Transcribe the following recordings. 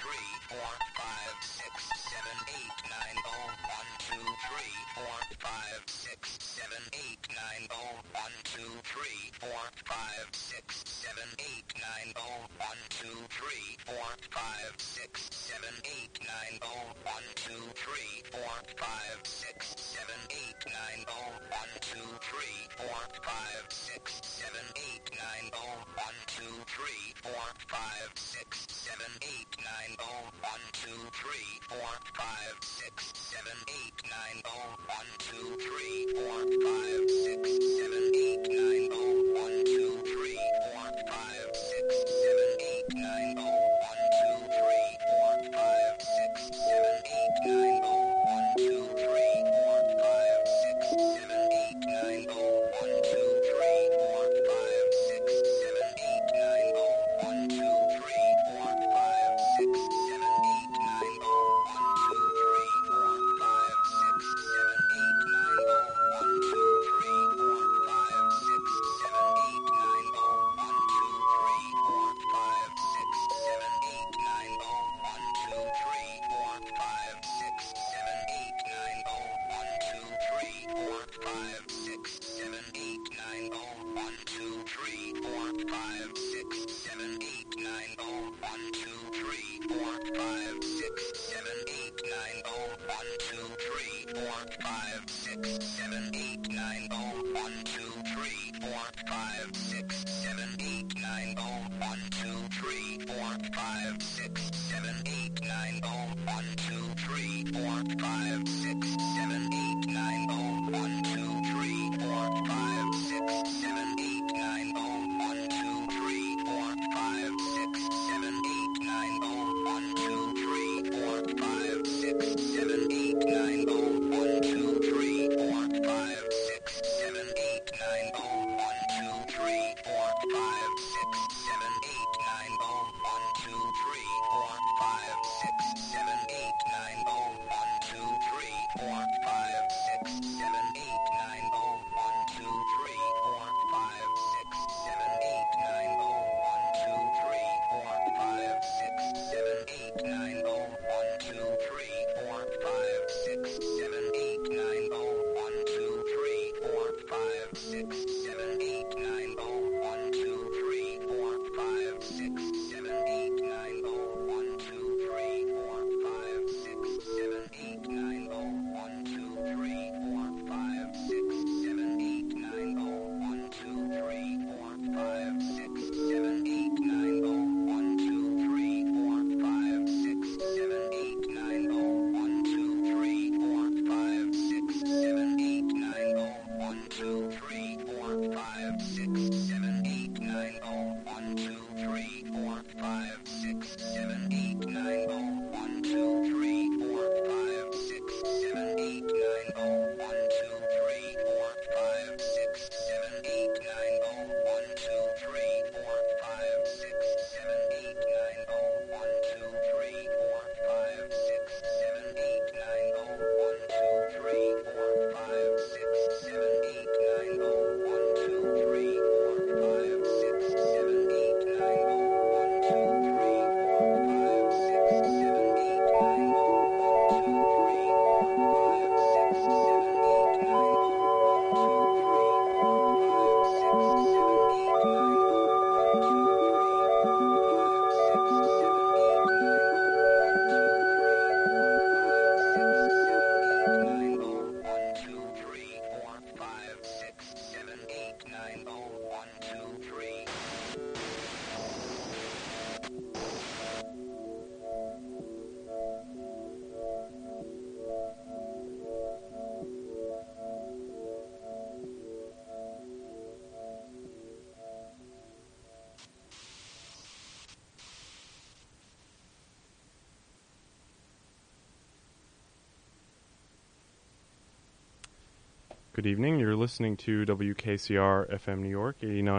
Good evening. You're listening to WKCR FM New York,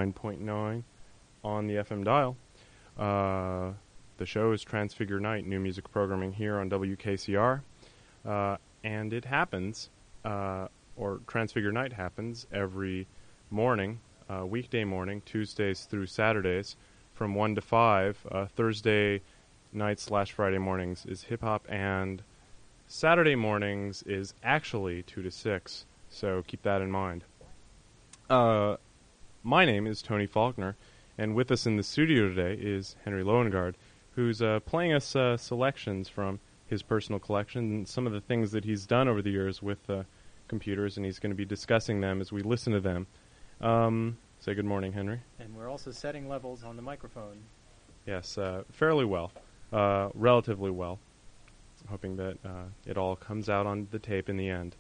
89.9 on the FM dial. The show is Transfigure Night, new music programming here on WKCR. And it happens, or Transfigure Night happens every morning, weekday morning, Tuesdays through Saturdays, from 1 to 5. Thursday nights/Friday mornings is hip hop, and Saturday mornings is actually 2 to 6. So keep that in mind. My name is Tony Faulkner, and with us in the studio today is Henry Loengard, who's playing us selections from his personal collection and some of the things that he's done over the years with computers, and he's going to be discussing them as we listen to them. Say good morning, Henry. And we're also setting levels on the microphone. Yes, fairly well, relatively well, hoping that it all comes out on the tape in the end.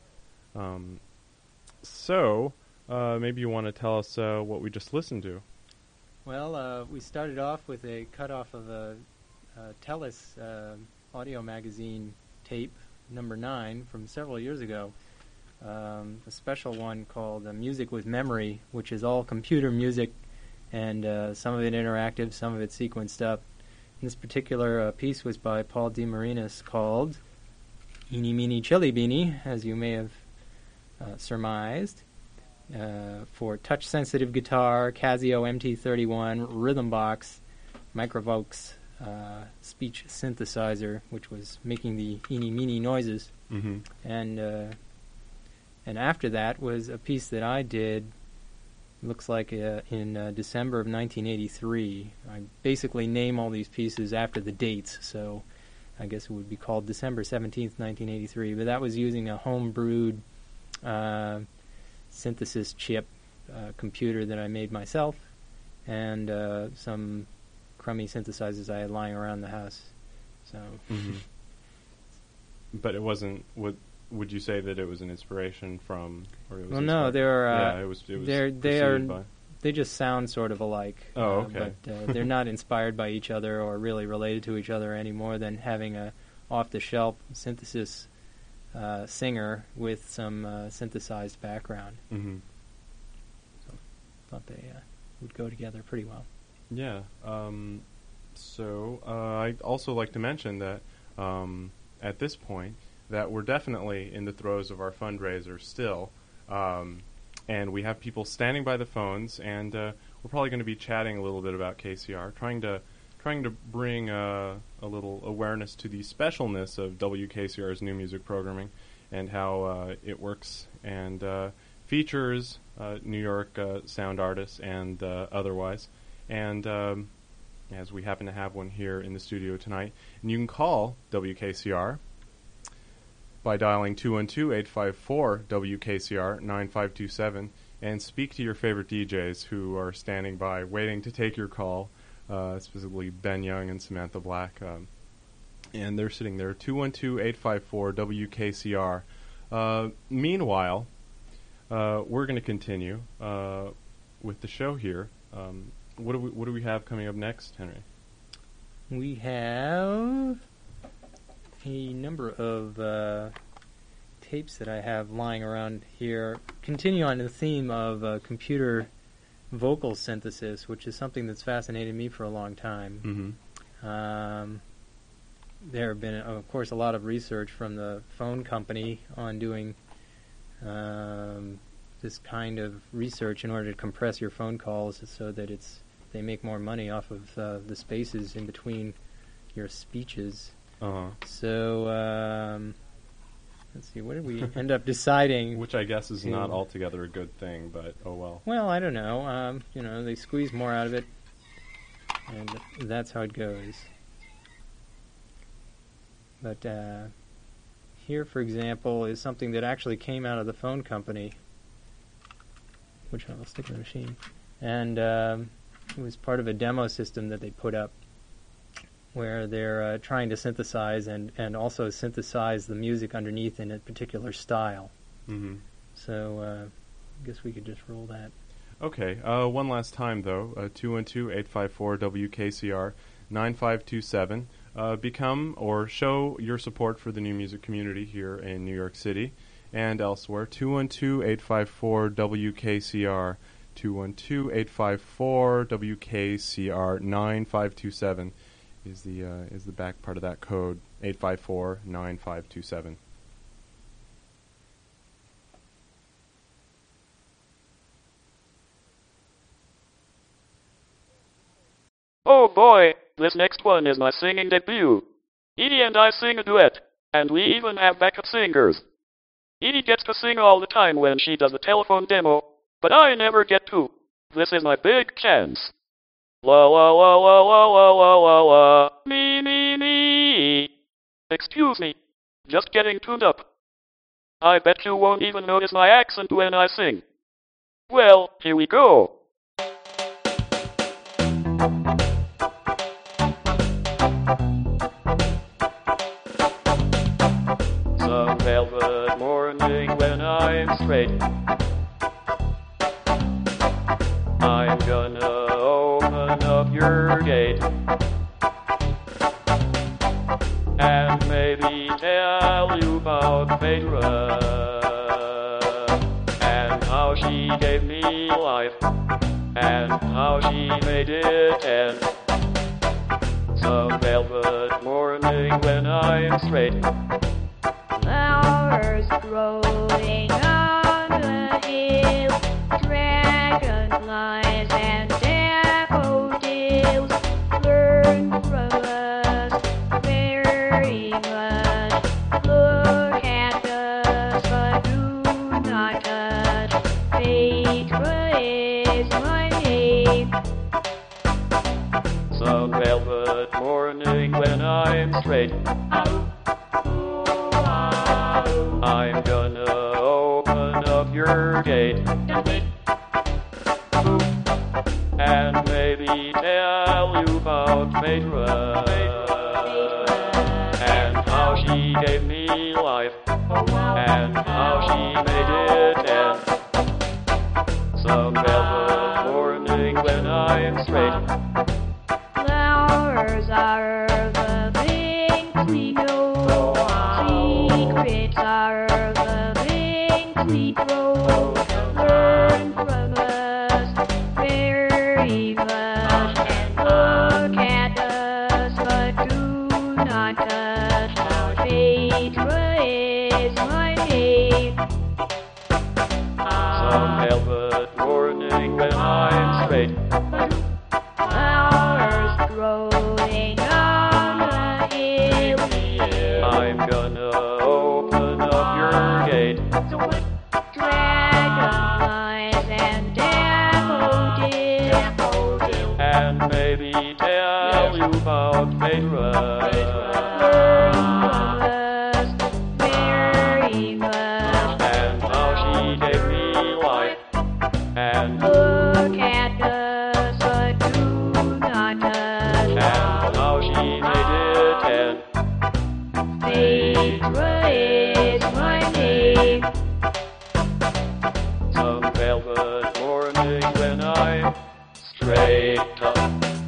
So, maybe you want to tell us what we just listened to. Well, we started off with a cutoff of a TELUS audio magazine tape, number 9, from several years ago. A special one called Music with Memory, which is all computer music, and some of it interactive, some of it sequenced up. And this particular piece was by Paul DeMarinis, called Eeny Meeny Chili Beanie, as you may have surmised, for touch-sensitive guitar, Casio MT31, Rhythm Box, Microvox speech synthesizer, which was making the eeny meeny noises. Mm-hmm. And after that was a piece that I did, looks like in December of 1983. I basically name all these pieces after the dates, so I guess it would be called December 17th, 1983. But that was using a home-brewed synthesis chip computer that I made myself, and some crummy synthesizers I had lying around the house. So, But it wasn't. Would you say that it was an inspiration from? Or it was no, they're it was. they just sound sort of alike. Oh, okay. But they're not inspired by each other or really related to each other any more than having a off-the-shelf synthesis singer with some synthesized background. Mm-hmm. So thought they would go together pretty well. Yeah. So I'd also like to mention that at this point that we're definitely in the throes of our fundraiser still, and we have people standing by the phones, and we're probably going to be chatting a little bit about KCR, trying to bring a little awareness to the specialness of WKCR's new music programming and how it works and features New York sound artists and otherwise. And as we happen to have one here in the studio tonight, and you can call WKCR by dialing 212-854-WKCR 9527 and speak to your favorite DJs who are standing by waiting to take your call, specifically Ben Young and Samantha Black. And they're sitting there, 212-854-WKCR. Meanwhile, we're going to continue with the show here. What do we have coming up next, Henry? We have a number of tapes that I have lying around here. Continue on the theme of computer vocal synthesis, which is something that's fascinated me for a long time. Mm-hmm. There have been, of course, a lot of research from the phone company on doing this kind of research in order to compress your phone calls so that they make more money off of the spaces in between your speeches. Uh-huh. So, let's see, what did we end up deciding? Which I guess is not altogether a good thing, but oh well. Well, I don't know. They squeeze more out of it, and that's how it goes. But here, for example, is something that actually came out of the phone company, which I'll stick in the machine. And it was part of a demo system that they put up where they're trying to synthesize and also synthesize the music underneath in a particular style. Mm-hmm. So I guess we could just roll that. Okay. One last time, though, 212-854-WKCR 9527. Become or show your support for the new music community here in New York City and elsewhere. 212-854-WKCR 212-854-WKCR 9527 is the back part of that code, 854-9527. Oh boy! This next one is my singing debut. Edie and I sing a duet, and we even have backup singers. Edie gets to sing all the time when she does a telephone demo, but I never get to. This is my big chance. La la la la la la la la la, me. Excuse me, just getting tuned up. I bet you won't even notice my accent when I sing. Well, here we go. Some velvet morning when I'm straight, I'm gonna open up your gate and maybe tell you about Phaedra and how she gave me life and how she made it end. Some velvet morning when I'm straight, flowers growing on the hill, dragonflies and daffodils learn from us very much. Look at us, but do not touch. Phaedra is my name. some velvet morning when I'm straight, I'm gonna open up your gate and maybe tell you about Phaedra and how she gave me life and how she made it end. Some velvet morning when I'm straight, Flowers are the things we know. Secrets are the things we grow. Learn from us very much. Look at us, but do not touch. Phaedra is my name. some velvet morning when I'm straight, Flowers growing on the hill. I'm gonna open up your gate Dragonflies and daffodils and maybe tell you about Phaedra learn from us very much. and how she gave me life and Look at us, but do not touch. how she made it end. Phaedra is my name. Some velvet morning when I'm straight up.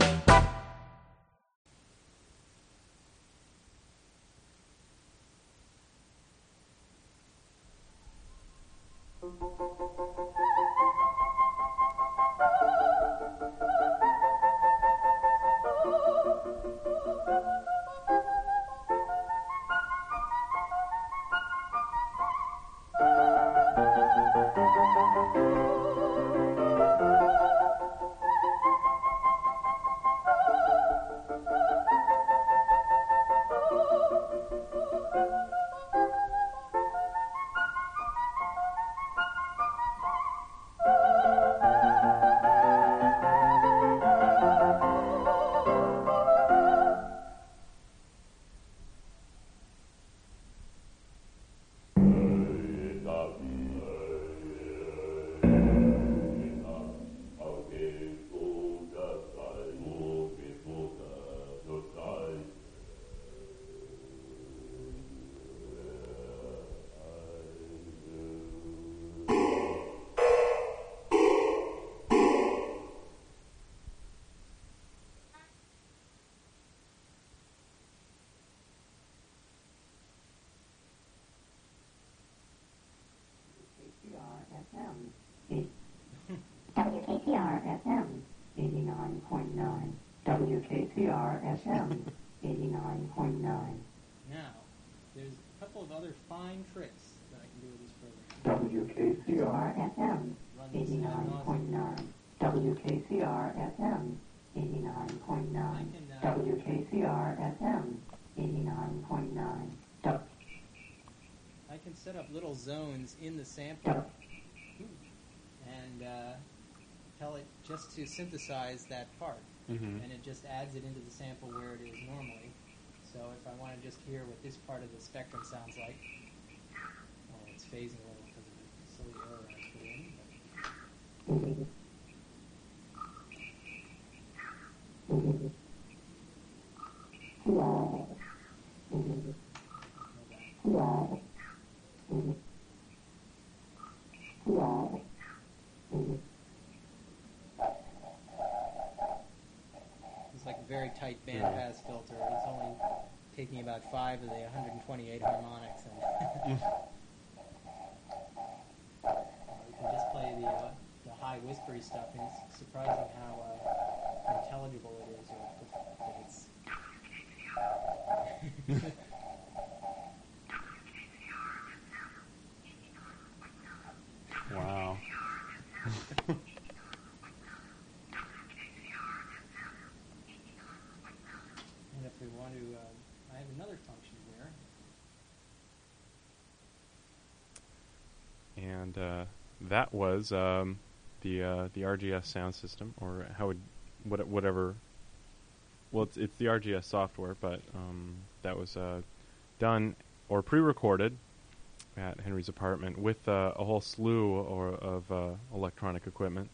WKCR-FM 89.9. WKCR-FM 89.9. Now, there's a couple of other fine tricks that I can do with this program. WKCR-FM Run this ad nauseam. 89.9. WKCR-FM 89.9. I can WKCR FM 89.9. I can set up little zones in the sample and tell it just to synthesize that part. Mm-hmm. And it just adds it into the sample where it is normally. So if I want to just hear what this part of the spectrum sounds like, well, it's phasing a little because of the silly error I put in. It's like a very tight bandpass filter. It's only taking about 5 of the 128 harmonics. And you can just play the high whispery stuff, and it's surprising how intelligible it is. Or that it's Wow. And if we want to, I have another function here. And that was the RGS sound system, or whatever. Well, it's the RGS software, but that was done or pre-recorded at Henry's apartment with a whole slew of electronic equipment.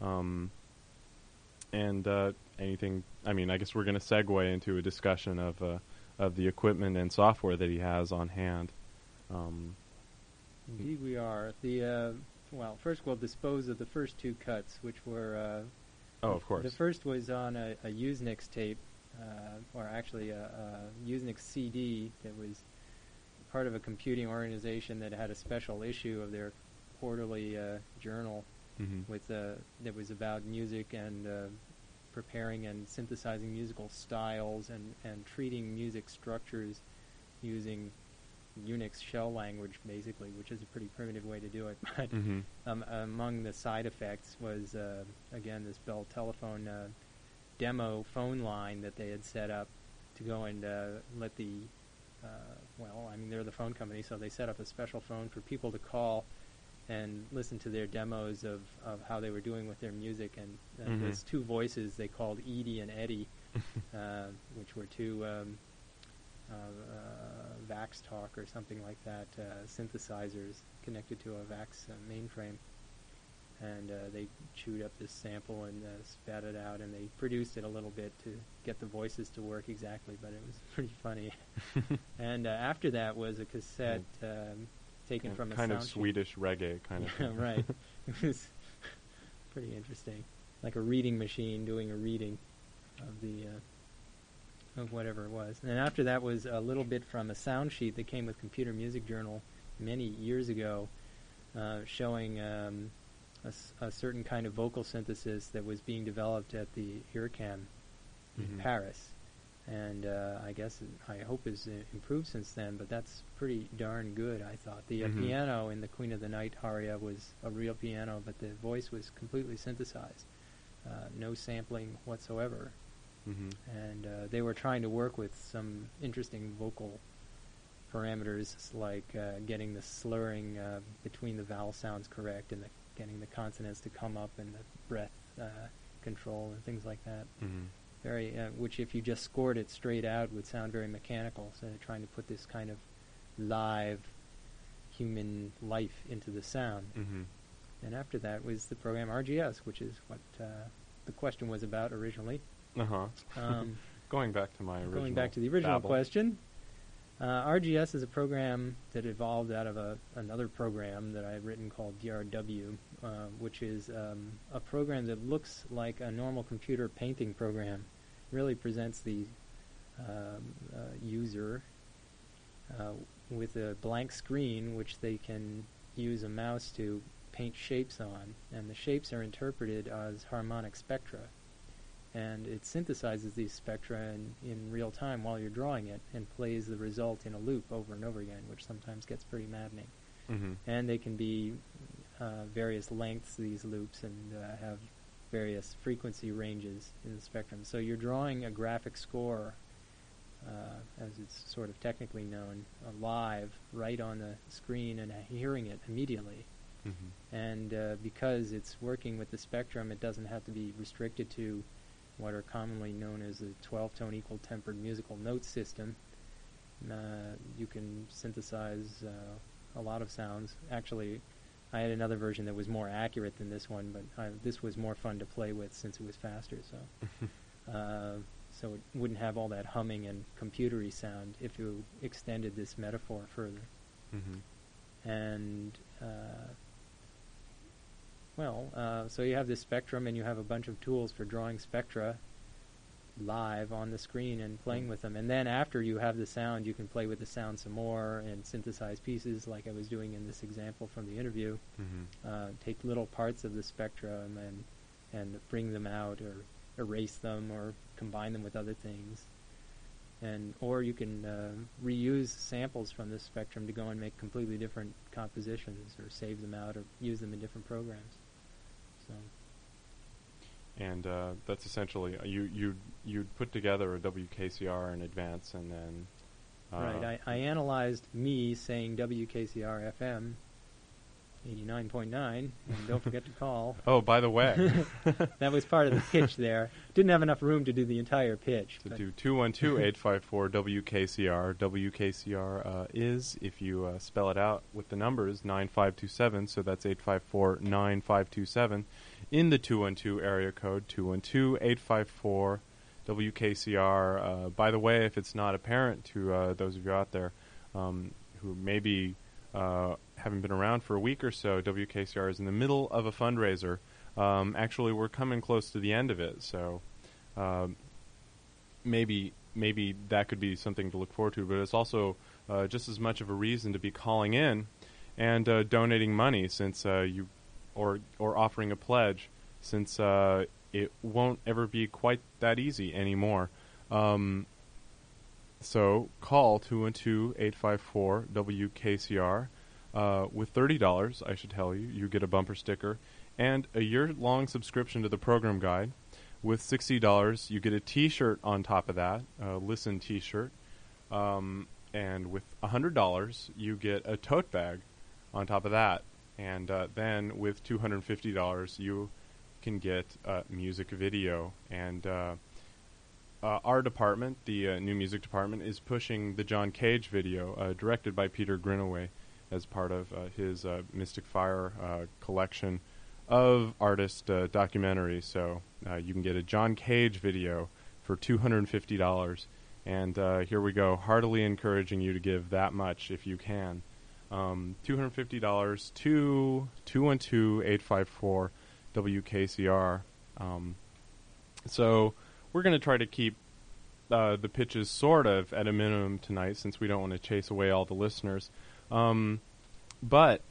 And anything. I mean, I guess we're going to segue into a discussion of the equipment and software that he has on hand. Indeed, we are. Well, first we'll dispose of the first two cuts, which were. Oh, of course. The first was on a Usenix tape, or actually a Usenix CD that was part of a computing organization that had a special issue of their quarterly journal with that was about music and preparing and synthesizing musical styles and treating music structures using Unix shell language, basically, which is a pretty primitive way to do it. But among the side effects was, again, this Bell Telephone demo phone line that they had set up to go and let the, well, I mean, they're the phone company, so they set up a special phone for people to call and listen to their demos of how they were doing with their music. And there's two voices they called Edie and Eddie, which were two VAX Talk or something like that, synthesizers connected to a VAX mainframe. And they chewed up this sample and spat it out, and they produced it a little bit to get the voices to work exactly, but it was pretty funny. And after that was a cassette taken from a kind of sound Swedish reggae kind of thing. Right. It was pretty interesting. Like a reading machine doing a reading of the of whatever it was. And after that was a little bit from a sound sheet that came with Computer Music Journal many years ago, showing a certain kind of vocal synthesis that was being developed at the IRCAM in Paris. And I hope is improved since then, but that's pretty darn good, I thought. The piano in the Queen of the Night aria was a real piano, but the voice was completely synthesized. No sampling whatsoever. And they were trying to work with some interesting vocal parameters, like getting the slurring between the vowel sounds correct and getting the consonants to come up and the breath control and things like that. Very, which if you just scored it straight out would sound very mechanical. So they're trying to put this kind of live human life into the sound. And after that was the program RGS, which is what the question was about originally. Going back to my original Going back to the original babble. question, RGS is a program that evolved out of another program that I had written called DRW, which is a program that looks like a normal computer painting program. Really presents the user with a blank screen, which they can use a mouse to paint shapes on, and the shapes are interpreted as harmonic spectra. And it synthesizes these spectra in real time while you're drawing it and plays the result in a loop over and over again, which sometimes gets pretty maddening. And they can be various lengths, these loops, and have various frequency ranges in the spectrum. So you're drawing a graphic score, as it's sort of technically known, live right on the screen and hearing it immediately. Mm-hmm. And because it's working with the spectrum, it doesn't have to be restricted to what are commonly known as a 12-tone equal-tempered musical note system. You can synthesize a lot of sounds. Actually, I had another version that was more accurate than this one, but this was more fun to play with since it was faster. So it wouldn't have all that humming and computery sound if you extended this metaphor further. Mm-hmm. And so you have this spectrum, and you have a bunch of tools for drawing spectra live on the screen and playing with them. And then after you have the sound, you can play with the sound some more and synthesize pieces like I was doing in this example from the interview. Mm-hmm. Take little parts of the spectrum and bring them out, or erase them, or combine them with other things. Or you can reuse samples from this spectrum to go and make completely different compositions, or save them out, or use them in different programs. So. And that's essentially you'd put together a WKCR in advance, and then right. I analyzed me saying WKCR FM 89.9, and don't forget to call. Oh, by the way, that was part of the pitch there. Didn't have enough room to do the entire pitch. To do 212-854-WKCR. WKCR is, if you spell it out with the numbers, 9527, so that's 854-9527. In the 212 area code, 212-854 WKCR. By the way, if it's not apparent to those of you out there who maybe haven't been around for a week or so, WKCR is in the middle of a fundraiser. Actually, we're coming close to the end of it, so maybe that could be something to look forward to. But it's also just as much of a reason to be calling in and donating money, since or offering a pledge, since it won't ever be quite that easy anymore. So call 212-854-WKCR. With $30, I should tell you, you get a bumper sticker and a year-long subscription to the program guide. With $60, you get a T-shirt on top of that, a Listen T-shirt. And with $100, you get a tote bag on top of that. And then with $250, you can get a music video. And our department, the new music department, is pushing the John Cage video, directed by Peter Greenaway, as part of his Mystic Fire collection of artist documentaries. So you can get a John Cage video for $250. And here we go, heartily encouraging you to give that much if you can. $250 to 212-854-WKCR. So we're going to try to keep the pitches sort of at a minimum tonight, since we don't want to chase away all the listeners. But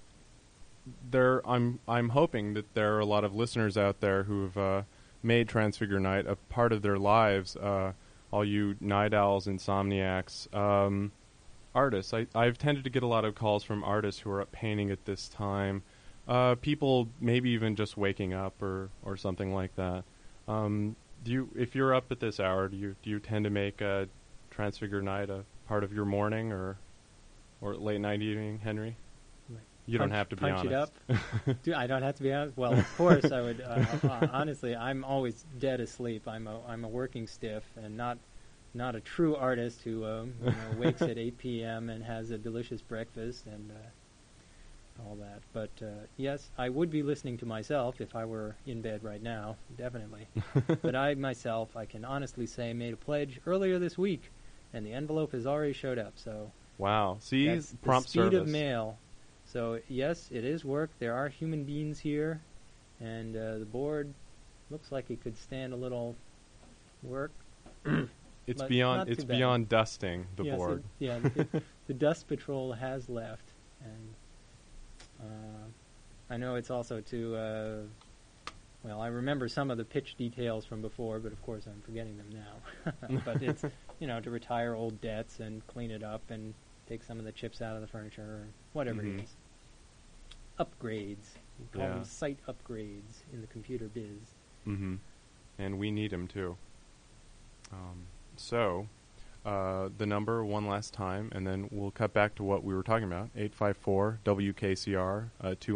I'm hoping that there are a lot of listeners out there who've made Transfigure Night a part of their lives. All you night owls, insomniacs, artists. I've tended to get a lot of calls from artists who are up painting at this time. People maybe even just waking up or something like that. If you're up at this hour, do you tend to make Transfigure Night a part of your morning or late night evening, Henry? You don't have to be honest. Punch it up. I don't have to be honest. Well, of course I would. Honestly, I'm always dead asleep. I'm a working stiff, and not a true artist who wakes at 8 p.m. and has a delicious breakfast and all that. But yes, I would be listening to myself if I were in bed right now, definitely. But I myself, I can honestly say, made a pledge earlier this week, and the envelope has already showed up. So wow, see, that's prompt the speed service of mail. So yes, it is work. There are human beings here, and the board looks like it could stand a little work. It's but beyond dusting the yes, board. The dust patrol has left, and I know it's also to. Well, I remember some of the pitch details from before, but of course I'm forgetting them now. But it's to retire old debts and clean it up and take some of the chips out of the furniture or whatever it is. Upgrades. We call them site upgrades in the computer biz. Mm-hmm. And we need him too. The number one last time, and then we'll cut back to what we were talking about. 854 WKCR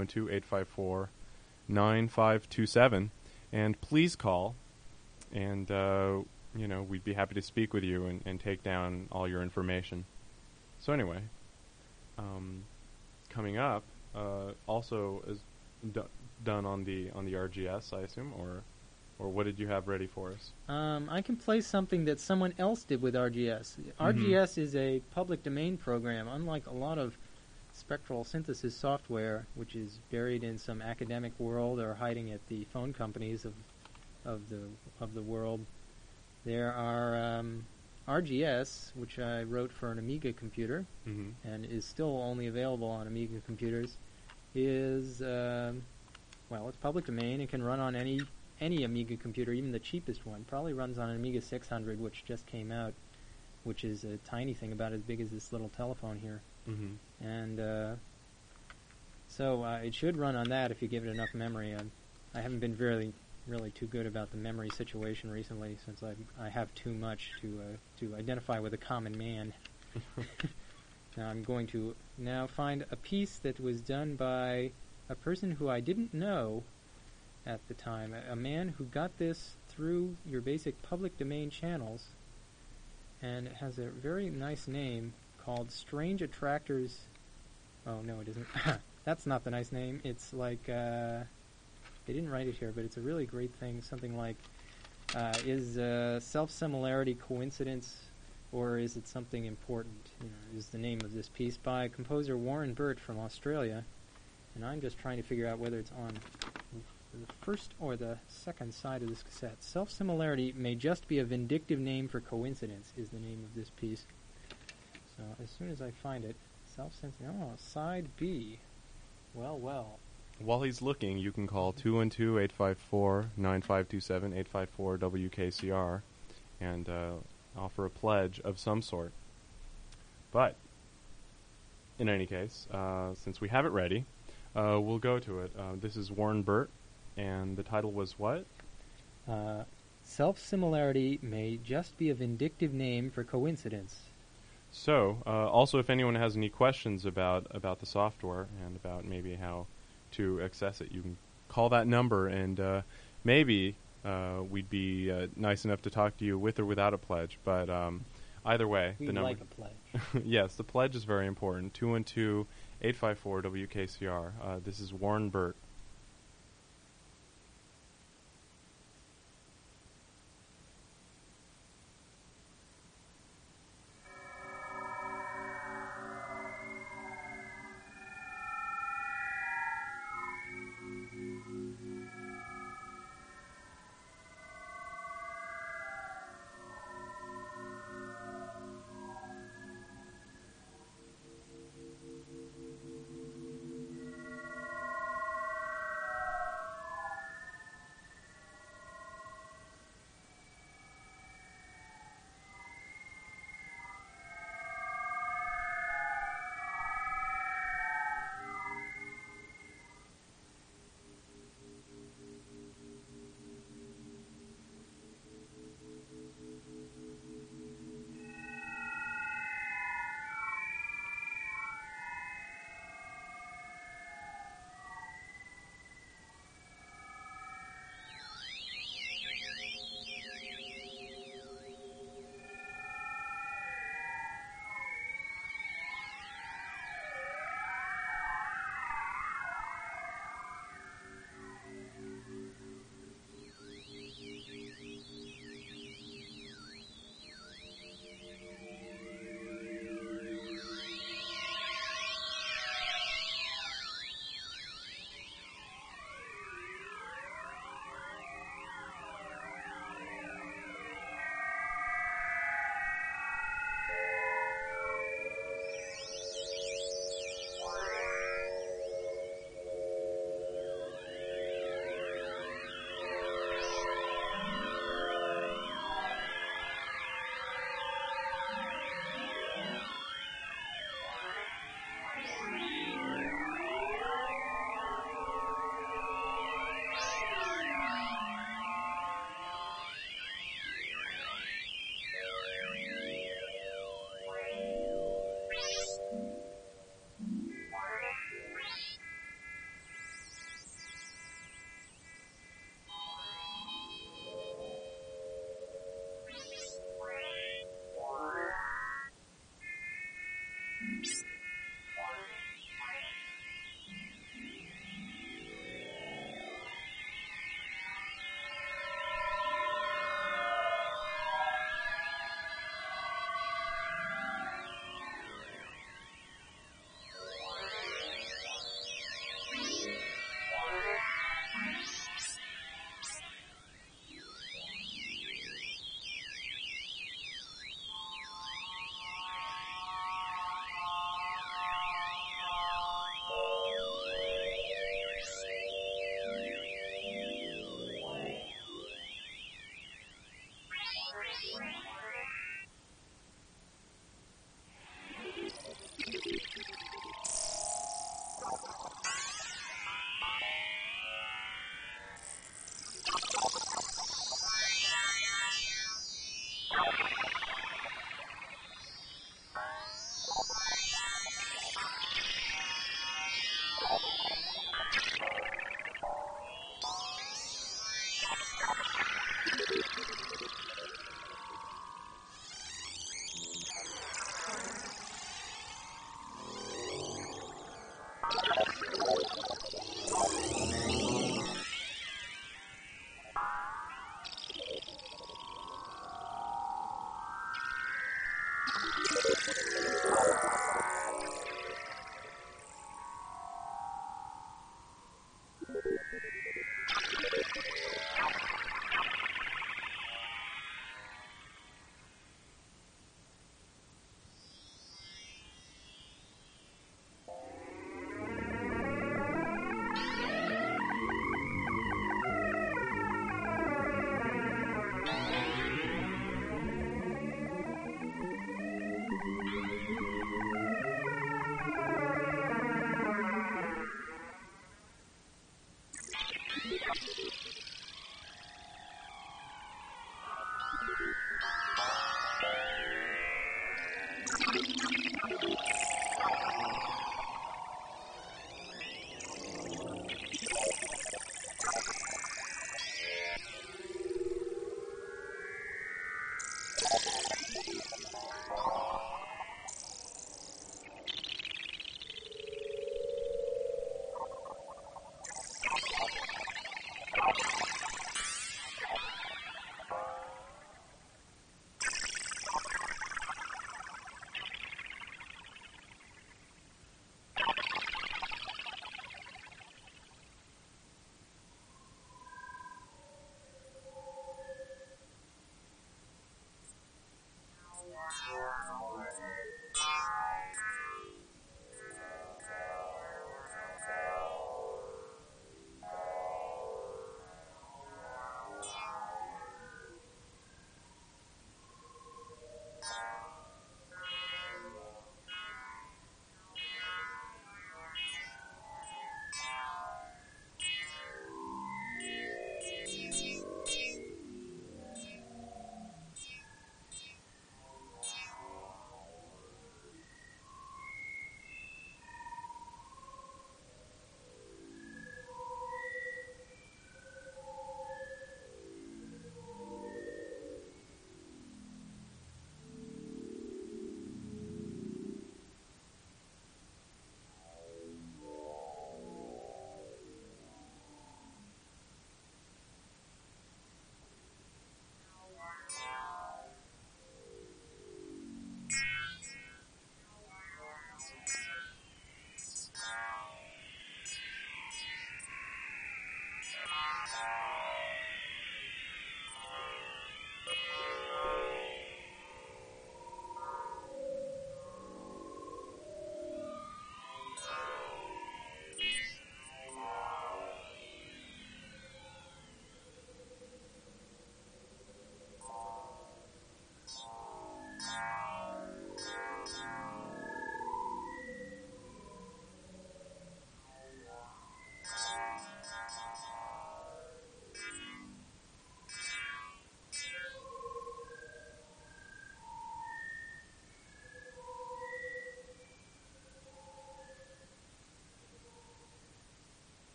212-854-9527, and please call. And we'd be happy to speak with you and take down all your information. So anyway, coming up, also is done on the RGS, I assume, or what did you have ready for us? I can play something that someone else did with RGS. RGS is a public domain program, unlike a lot of spectral synthesis software, which is buried in some academic world or hiding at the phone companies of the world. There are RGS, which I wrote for an Amiga computer, and is still only available on Amiga computers. Is it's public domain. It can run on any Amiga computer, even the cheapest one. Probably runs on an Amiga 600, which just came out, which is a tiny thing about as big as this little telephone here. And so it should run on that if you give it enough memory. I haven't been really too good about the memory situation recently, since I have too much to identify with a common man. Now I'm going to find a piece that was done by a person who I didn't know at the time, a man who got this through your basic public domain channels, and it has a very nice name called Strange Attractors. Oh, no, it isn't. That's not the nice name. It's like, they didn't write it here, but it's a really great thing. Something like, is self-similarity coincidence, or is it something important? Is the name of this piece by composer Warren Burt from Australia. And I'm just trying to figure out whether it's on the first or the second side of this cassette. Self-similarity may just be a vindictive name for coincidence is the name of this piece. So as soon as I find it, side B. Well. While he's looking, you can call 212-854-9527, 854-WKCR, and offer a pledge of some sort. But, in any case, since we have it ready, we'll go to it. This is Warren Burt, and the title was what? Self-similarity may just be a vindictive name for coincidence. So, also if anyone has any questions about the software and about maybe how to access it, you can call that number, and maybe we'd be nice enough to talk to you with or without a pledge. But either way, we the number. like a pledge. Yes, the pledge is very important. 212-854-WKCR. This is Warren Burt.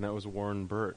And that was Warren Burt.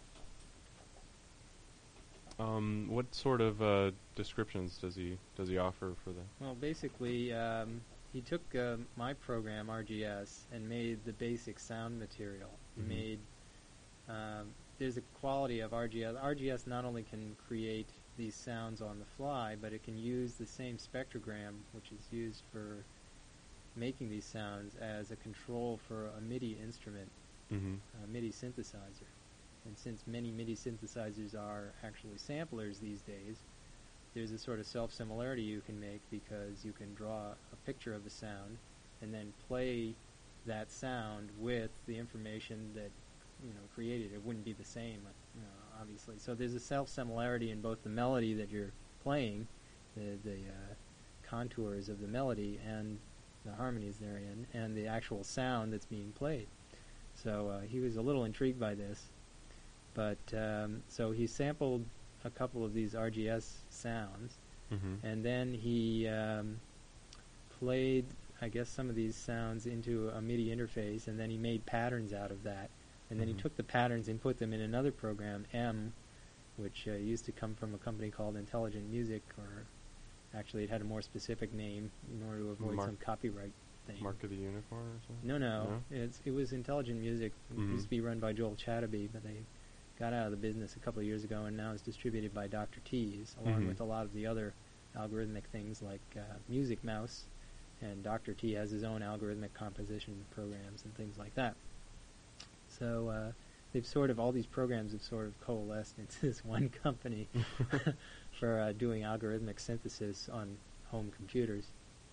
What sort of descriptions does he offer for that? Well, basically, he took my program, RGS, and made the basic sound material. He Mhm. made there's a quality of RGS. RGS not only can create these sounds on the fly, but it can use the same spectrogram, which is used for making these sounds, as a control for a MIDI instrument, Mm-hmm. a MIDI synthesizer. And since many MIDI synthesizers are actually samplers these days, there's a sort of self-similarity you can make, because you can draw a picture of the sound and then play that sound with the information that created. It wouldn't be the same, obviously. So there's a self-similarity in both the melody that you're playing, the contours of the melody and the harmonies therein, and the actual sound that's being played. So he was a little intrigued by this, but so he sampled a couple of these RGS sounds, Mm-hmm. and then he played, I guess, some of these sounds into a MIDI interface, and then he made patterns out of that. And then Mhm. he took the patterns and put them in another program, M, which used to come from a company called Intelligent Music, or actually it had a more specific name in order to avoid some copyright thing. Mark of the Unicorn or something? No. It was Intelligent Music. It Mhm. used to be run by Joel Chatterby, but they got out of the business a couple of years ago, and now it's distributed by Dr. T's, along Mhm. with a lot of the other algorithmic things like Music Mouse, and Dr. T has his own algorithmic composition programs and things like that. So they've sort of, all these programs have sort of coalesced into this one company for doing algorithmic synthesis on home computers.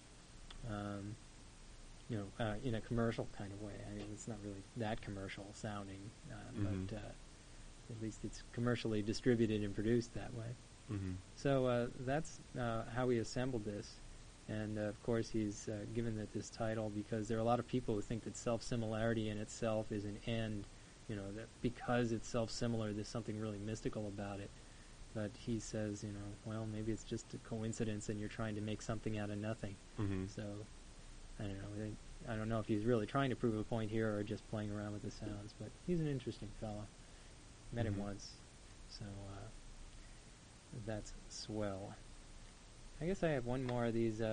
In a commercial kind of way. I mean, it's not really that commercial sounding, Mhm. but at least it's commercially distributed and produced that way. Mm-hmm. So that's how we assembled this. And of course, he's given it this title because there are a lot of people who think that self-similarity in itself is an end. That because it's self-similar, there's something really mystical about it. But he says, well, maybe it's just a coincidence, and you're trying to make something out of nothing. Mm-hmm. So I don't know. I don't know if he's really trying to prove a point here or just playing around with the sounds. But he's an interesting fellow. Met him Mhm. once, so that's swell. I guess I have one more of these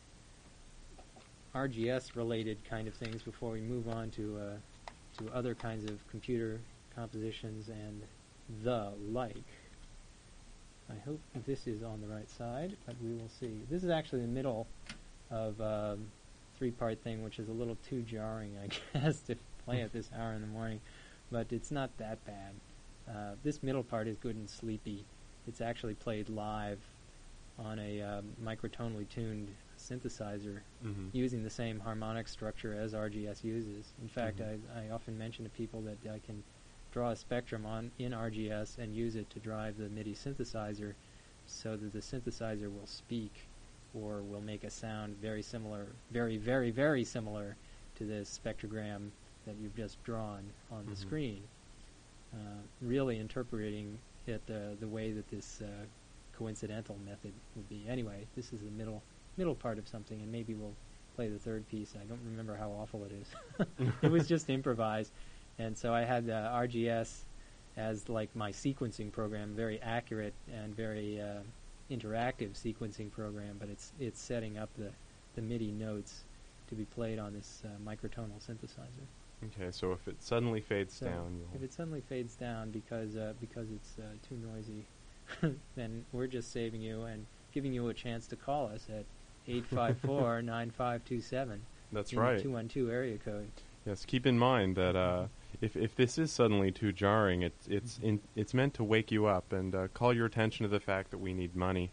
RGS-related kind of things before we move on to other kinds of computer compositions and the like. I hope this is on the right side, but we will see. This is actually the middle of a three-part thing, which is a little too jarring, I guess, to play at this hour in the morning, but it's not that bad. This middle part is good and sleepy. It's actually played live on a microtonally tuned synthesizer Mm-hmm. using the same harmonic structure as RGS uses. In fact, Mhm. I often mention to people that I can draw a spectrum in RGS and use it to drive the MIDI synthesizer so that the synthesizer will speak or will make a sound very similar, very, very, very similar to the spectrogram that you've just drawn on the Mhm. screen. Really interpreting it the way that this coincidental method would be. Anyway, this is the middle part of something, and maybe we'll play the third piece. I don't remember how awful it is. It was just improvised, and so I had RGS as like my sequencing program, very accurate and very interactive sequencing program, but it's setting up the MIDI notes to be played on this microtonal synthesizer. Okay, so if it suddenly fades So down, if it suddenly fades down because it's too noisy, then we're just saving you and giving you a chance to call us at 854-9527. that's in right. the 212 area code. Yes, keep in mind that if this is suddenly too jarring, it's meant to wake you up and call your attention to the fact that we need money.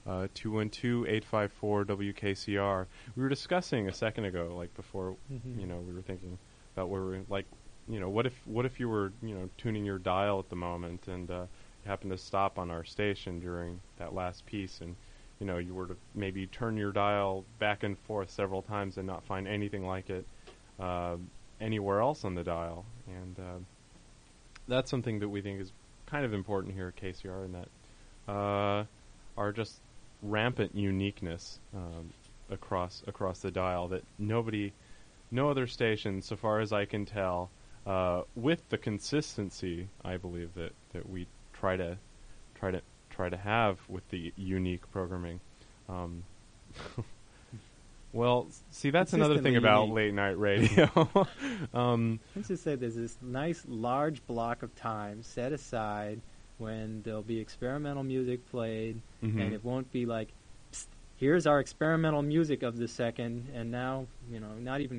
212-854-WKCR. We were discussing a second ago, like before, Mhm. we were thinking about where we're like, what if you were tuning your dial at the moment and you happened to stop on our station during that last piece and you were to maybe turn your dial back and forth several times and not find anything like it anywhere else on the dial. And that's something that we think is kind of important here at KCR, in that our just rampant uniqueness across the dial, that no other station, so far as I can tell, with the consistency, I believe that we try to have with the unique programming. Well, see, that's another thing Consistently about unique. late night radio. Let's just say there's this nice large block of time set aside when there'll be experimental music played, Mhm. and it won't be like, "Psst, here's our experimental music of the second," and now, not even.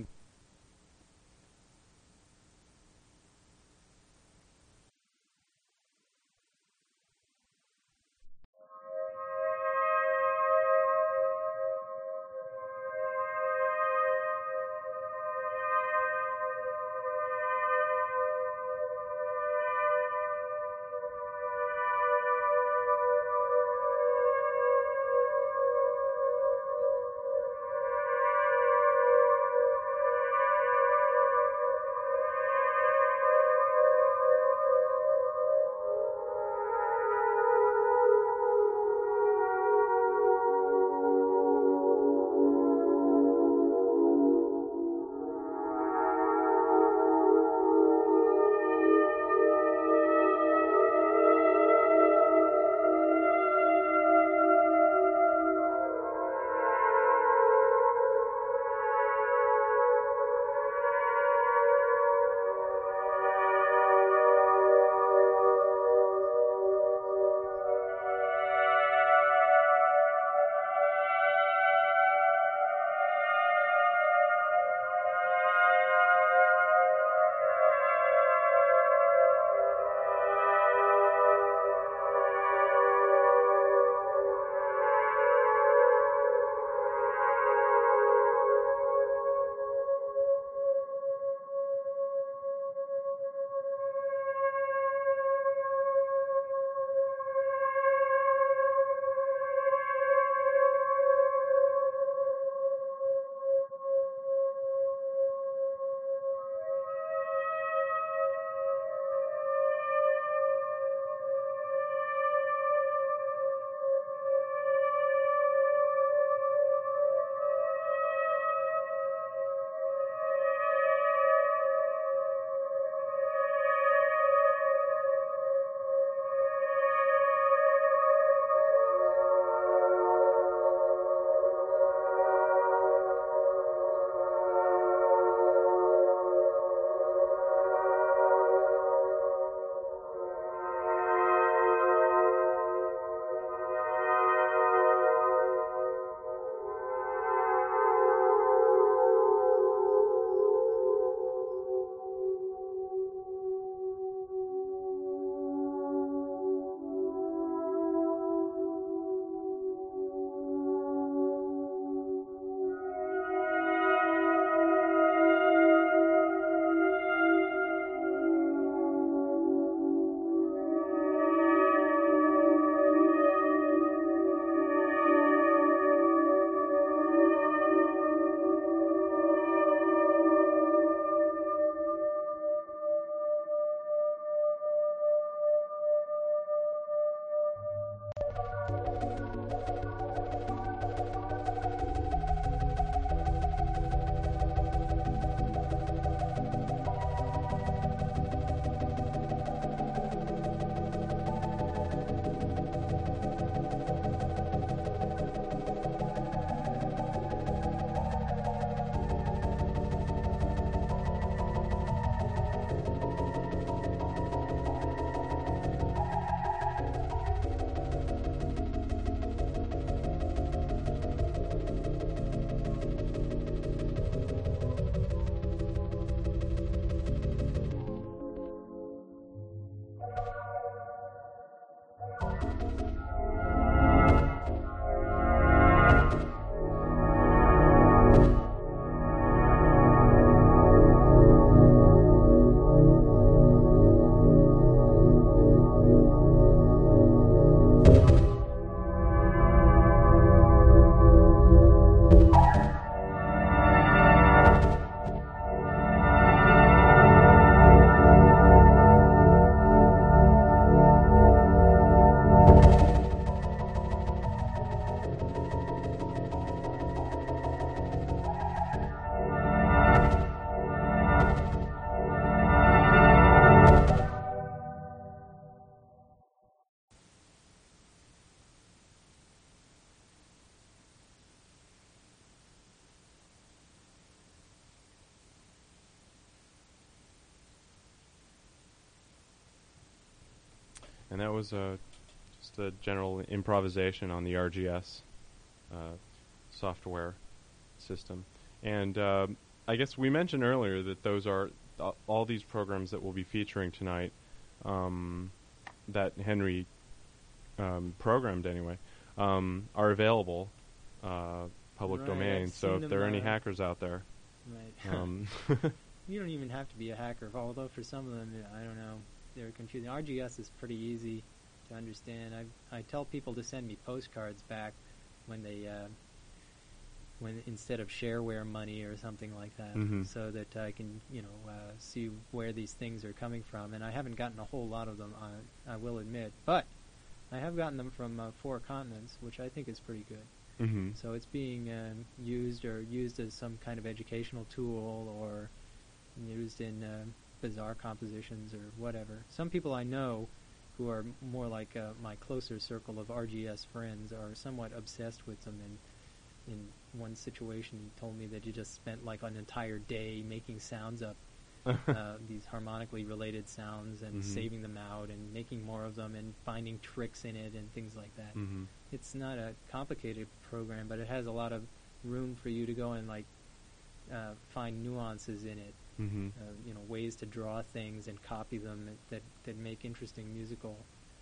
And that was just a general improvisation on the RGS software system. And I guess we mentioned earlier that those are all these programs that we'll be featuring tonight, that Henry programmed anyway, are available public Right, domain. I've So seen if there are them, any hackers out there, Right. You don't even have to be a hacker, although for some of them, I don't know, they're confusing. RGS is pretty easy to understand. I tell people to send me postcards back when they, when instead of shareware money or something like that, so that I can, see where these things are coming from. And I haven't gotten a whole lot of them, I will admit, but I have gotten them from 4 continents, which I think is pretty good. So it's being used as some kind of educational tool, or used in bizarre compositions or whatever. Some people I know who are more like my closer circle of RGS friends are somewhat obsessed with them. And in one situation, he told me that he just spent like an entire day making sounds up, these harmonically related sounds, and saving them out and making more of them and finding tricks in it and things like that. It's not a complicated program, but it has a lot of room for you to go and like find nuances in it. Ways to draw things and copy them that make interesting musical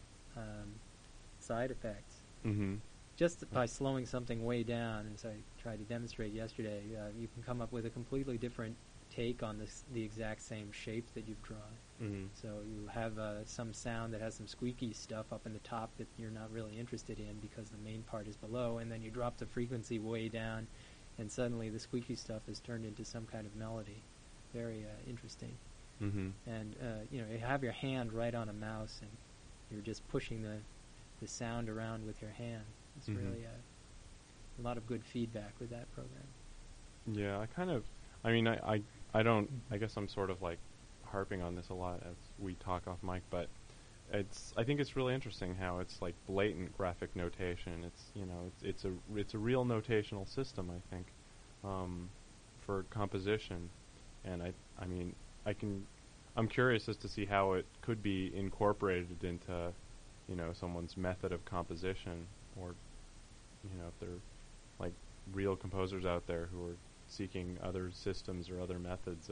side effects. Just by slowing something way down, as I tried to demonstrate yesterday, you can come up with a completely different take on the exact same shape that you've drawn. So you have some sound that has some squeaky stuff up in the top that you're not really interested in because the main part is below, and then you drop the frequency way down, and suddenly the squeaky stuff is turned into some kind of melody. Very interesting. And you have your hand right on a mouse, and you're just pushing the sound around with your hand. It's really a lot of good feedback with that program. Yeah, I guess I'm sort of like harping on this a lot as we talk off mic, but I think it's really interesting how it's like blatant graphic notation. It's a real notational system, I think, for composition. And I'm curious as to see how it could be incorporated into, someone's method of composition, or, if there are like real composers out there who are seeking other systems or other methods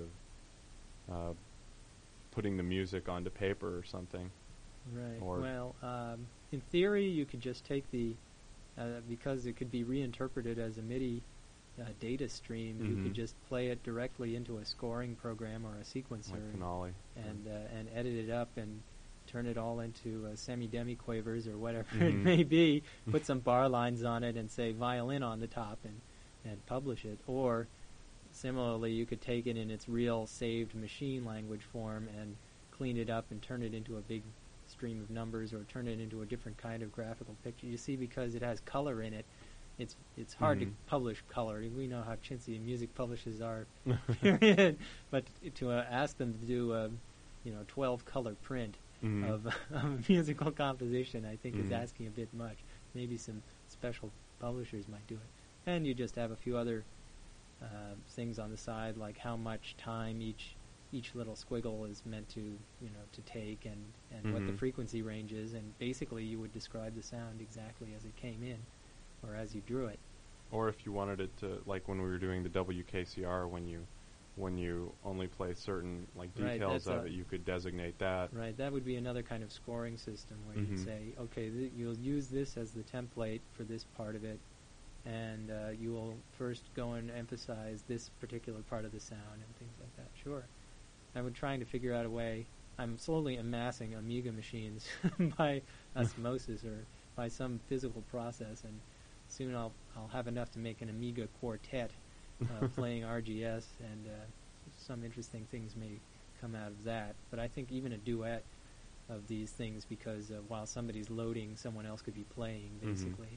of putting the music onto paper or something. Right. Or well, in theory, you could just take because it could be reinterpreted as a MIDI data stream, you could just play it directly into a scoring program or a sequencer, like Finale, and edit it up and turn it all into semi-demi quavers or whatever it may be, put some bar lines on it and say violin on the top and publish it. Or similarly, you could take it in its real saved machine language form and clean it up and turn it into a big stream of numbers, or turn it into a different kind of graphical picture. You see, because it has color in it, it's hard to publish color. We know how chintzy music publishers are, period. But to ask them to do a 12-color print of a musical composition, I think is asking a bit much. Maybe some special publishers might do it. And you just have a few other things on the side, like how much time each little squiggle is meant to take, and what the frequency range is, and basically you would describe the sound exactly as it came in, or as you drew it. Or if you wanted it to, like when we were doing the WKCR, when you only play certain like details of it, you could designate that. Right, that would be another kind of scoring system where you'd say, okay, you'll use this as the template for this part of it, and you will first go and emphasize this particular part of the sound and things like that. Sure. I'm trying to figure out a way. I'm slowly amassing Amiga machines by osmosis or by some physical process, and soon I'll have enough to make an Amiga quartet playing RGS, and some interesting things may come out of that. But I think even a duet of these things, because while somebody's loading, someone else could be playing, basically.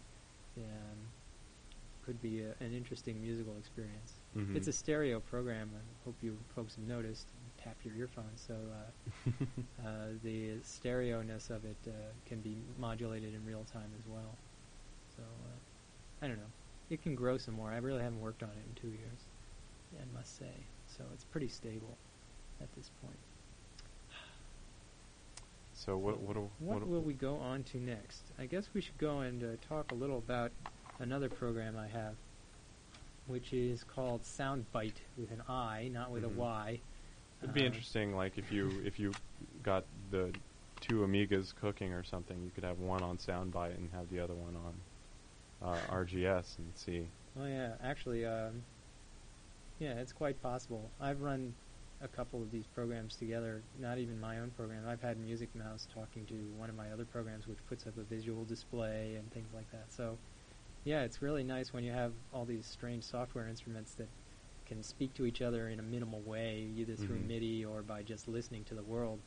Could be an interesting musical experience. It's a stereo program. I hope you folks have noticed. Tap your earphones. So the stereo-ness of it can be modulated in real time as well. So I don't know. It can grow some more. I really haven't worked on it in 2 years, I must say. So it's pretty stable at this point. So what will we go on to next? I guess we should go and talk a little about another program I have, which is called Soundbite with an I, not with a Y. It'd be interesting, like if you got the two Amigas cooking or something, you could have one on Soundbite and have the other one on RGS and see. Oh yeah, actually, yeah, it's quite possible. I've run a couple of these programs together, not even my own program. I've had Music Mouse talking to one of my other programs, which puts up a visual display and things like that. So, yeah, it's really nice when you have all these strange software instruments that can speak to each other in a minimal way, either through MIDI or by just listening to the world.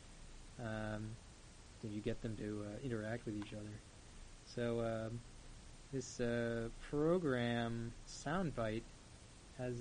So you get them to interact with each other. So this program, Soundbite, has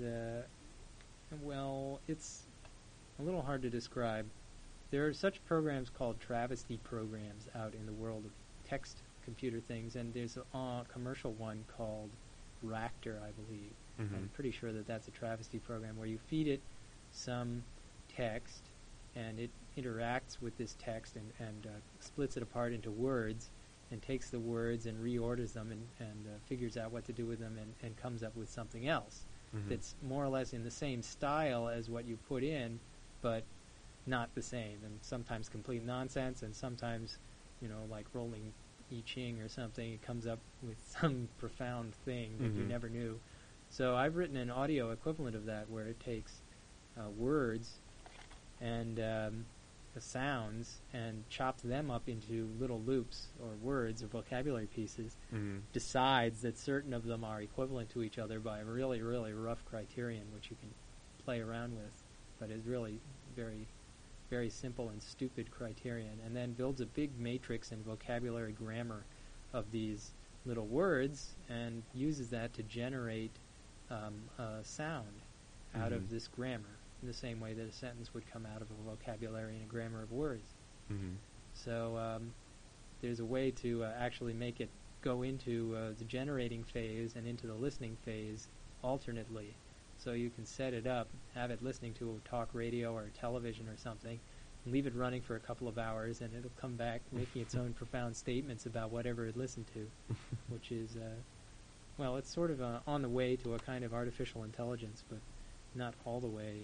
it's a little hard to describe. There are such programs called travesty programs out in the world of text computer things, and there's a commercial one called Ractor, I believe. I'm pretty sure that that's a travesty program where you feed it some text, and it interacts with this text and splits it apart into words, and takes the words and reorders them and figures out what to do with them and comes up with something else that's more or less in the same style as what you put in, but not the same, and sometimes complete nonsense, and sometimes, like rolling I Ching or something, it comes up with some profound thing that you never knew. So I've written an audio equivalent of that where it takes words and the sounds and chops them up into little loops or words or vocabulary pieces, decides that certain of them are equivalent to each other by a really, really rough criterion, which you can play around with, but is really very, very simple and stupid criterion, and then builds a big matrix and vocabulary grammar of these little words and uses that to generate a sound out of this grammar, in the same way that a sentence would come out of a vocabulary and a grammar of words. So there's a way to actually make it go into the generating phase and into the listening phase alternately. So you can set it up, have it listening to a talk radio or television or something, leave it running for a couple of hours, and it'll come back making its own profound statements about whatever it listened to, which is, it's sort of on the way to a kind of artificial intelligence, but not all the way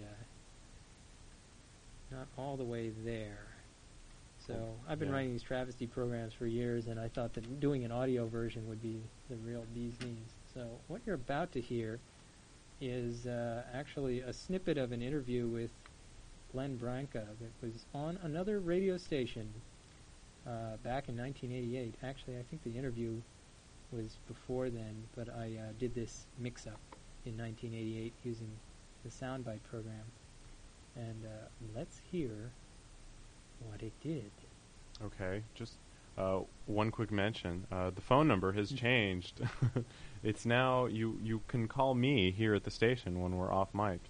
there. So I've been writing these travesty programs for years, and I thought that doing an audio version would be the real bee's knees. So what you're about to hear is actually a snippet of an interview with Glenn Branca that was on another radio station back in 1988. Actually, I think the interview was before then, but I did this mix-up in 1988 using the Soundbite program. And let's hear what it did. Okay, just one quick mention. The phone number has changed. It's now, you can call me here at the station when we're off mic.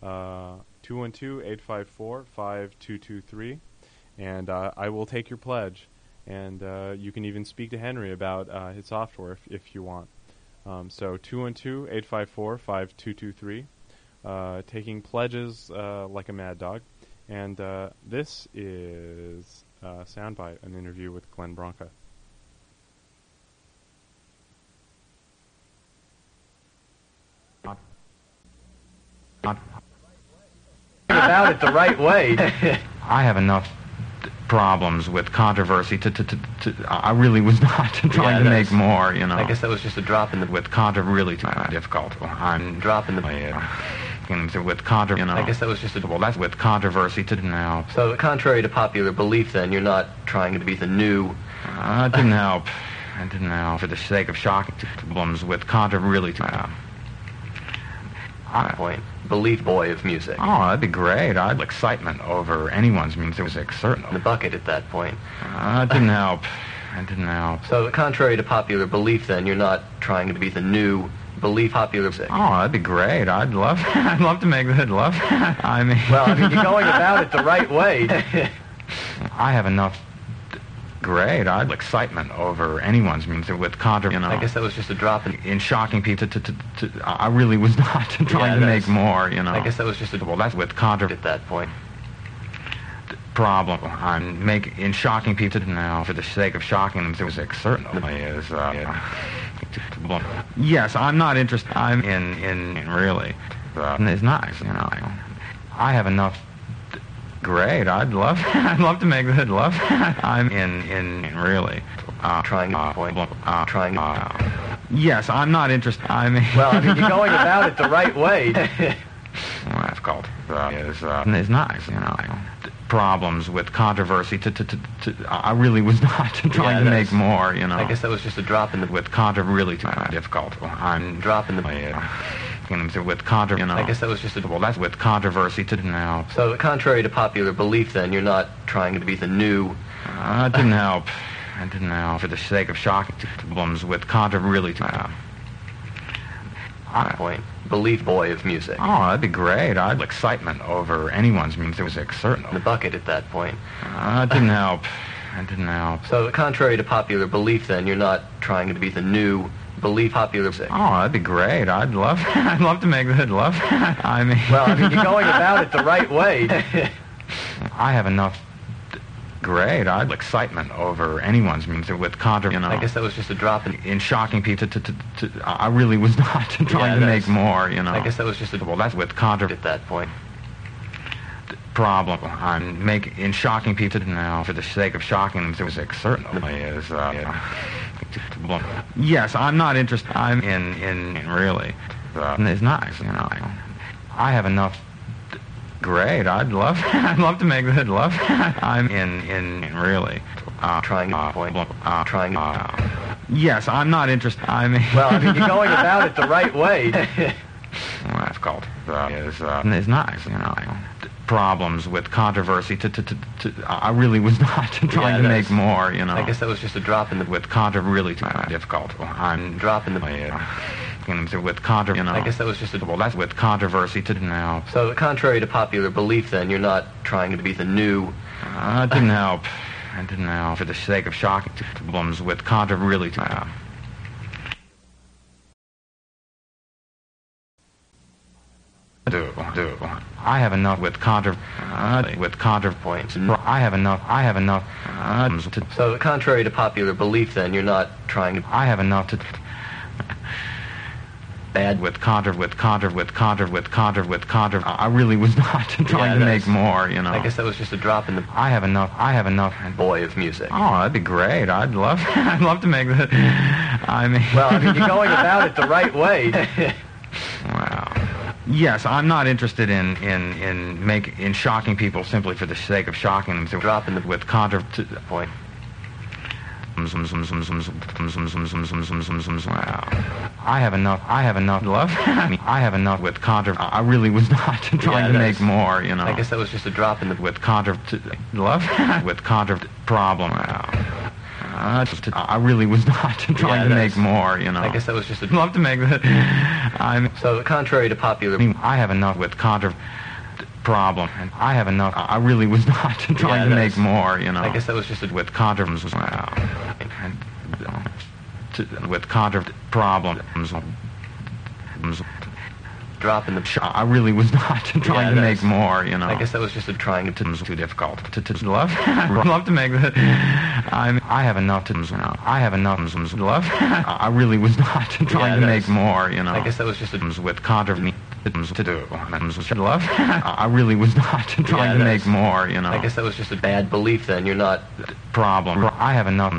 212-854-5223, and I will take your pledge. And you can even speak to Henry about his software if you want. So 212-854-5223. Taking pledges like a mad dog. And this is Soundbite, an interview with Glenn Branca. About it the right way. I have enough problems with controversy to I really was not trying to make more, I guess that was just a drop in the... With really difficult. I'm dropping the... with controversy, I guess that was just a... Well, that's with controversy to now. So, contrary to popular belief, then, you're not trying to be the new... It didn't help. It didn't help. For the sake of shocking problems with really point. Belief boy of music. Oh, that'd be great. I'd excitement over anyone's music, certainly. In the bucket at that point. It didn't help. It didn't help. So, contrary to popular belief, then, you're not trying to be the new belief popular music. Oh, that'd be great. I'd love to make that. I mean... Well, you're going about it the right way. I have enough... Great. I'd excitement over anyone's music with controversy, I guess that was just a drop in shocking people I really was not trying to make more, I guess that was just a... Well, that's with controversy at that point. problem I'm in shocking people now for the sake of shocking them. Music certainly is. Yes, I'm not interested. I'm in really. It's nice, you know. I have enough. Great. I'd love to make that. Love. I'm in really. Trying to point. Trying. Yes, I'm not interested. Well, I mean, you're going about it the right way. Well, that's called is nice, you know. Problems with controversy. I really was not trying to make more, you know. I guess that was just a drop in the with really difficult. I'm drop in the with you know. I guess that was just a well. That's with controversy now. So, contrary to popular belief, then you're not trying to be the new. It didn't help. It didn't help for the sake of shocking problems with really. Point. Belief boy of music. Oh, that'd be great. I'd excitement over anyone's music, certainly. The bucket at that point. It didn't help. It didn't help. So, contrary to popular belief, then you're not trying to be the new belief popular music. Oh, that'd be great. I'd love to make that. Love. I mean. Well, I mean, you're going about it the right way. I have enough. Great. I'd excitement over anyone's music with you know. I guess that was just a drop in shocking people. I really was not trying to make more, you know. I guess that was just a well. That's with at that point. Problem I'm in shocking people now for the sake of shocking them. Music certainly is. Yes, I'm not interested. I'm in really. It's nice, you know. I have enough. Great. I'd love to make that. Love. I'm in really. Trying to point. Trying. Yes, I'm not interested. Well, I mean, you're going about it the right way. Well, that's called is nice, you know. Problems with controversy. I really was not trying to make more, you know. I guess that was just a drop in the with really difficult. I'm dropping the with you know. I guess that was just a well. That's with controversy now. So, contrary to popular belief, then you're not trying to be the new. It didn't help. It didn't help for the sake of shocking problems with really. Do. I have enough with points. I have enough. So, contrary to popular belief, then you're not trying to. I have enough to. Bad with I really was not trying to make more, you know. I guess that was just a drop in the. I have enough. Boy of music. Oh, that'd be great. I'd love to make that. I mean. Well, I mean, you're going about it the right way. Wow. Yes, I'm not interested in shocking people simply for the sake of shocking them. Drop in the with point. I have enough. Love. I have enough with I really was not trying to make more, you know. I guess that was just a drop in the with love with problem. I really was not trying to make more, you know. I guess that was just a love to make that. So, contrary to popular, I have enough with problem. I have enough. I really was not trying to make more, you know. I guess that was just a with with problems. Drop in the. I really was not trying to make more, you know. I guess that was just a trying to. Too difficult. Love to make that. I have enough to. I have enough. Love. I really was not trying to make more, you know. I guess that was just a with to do. Love. I really was not trying to make more, you know. I guess that was just a bad belief. Then you're not. Problem. I have enough.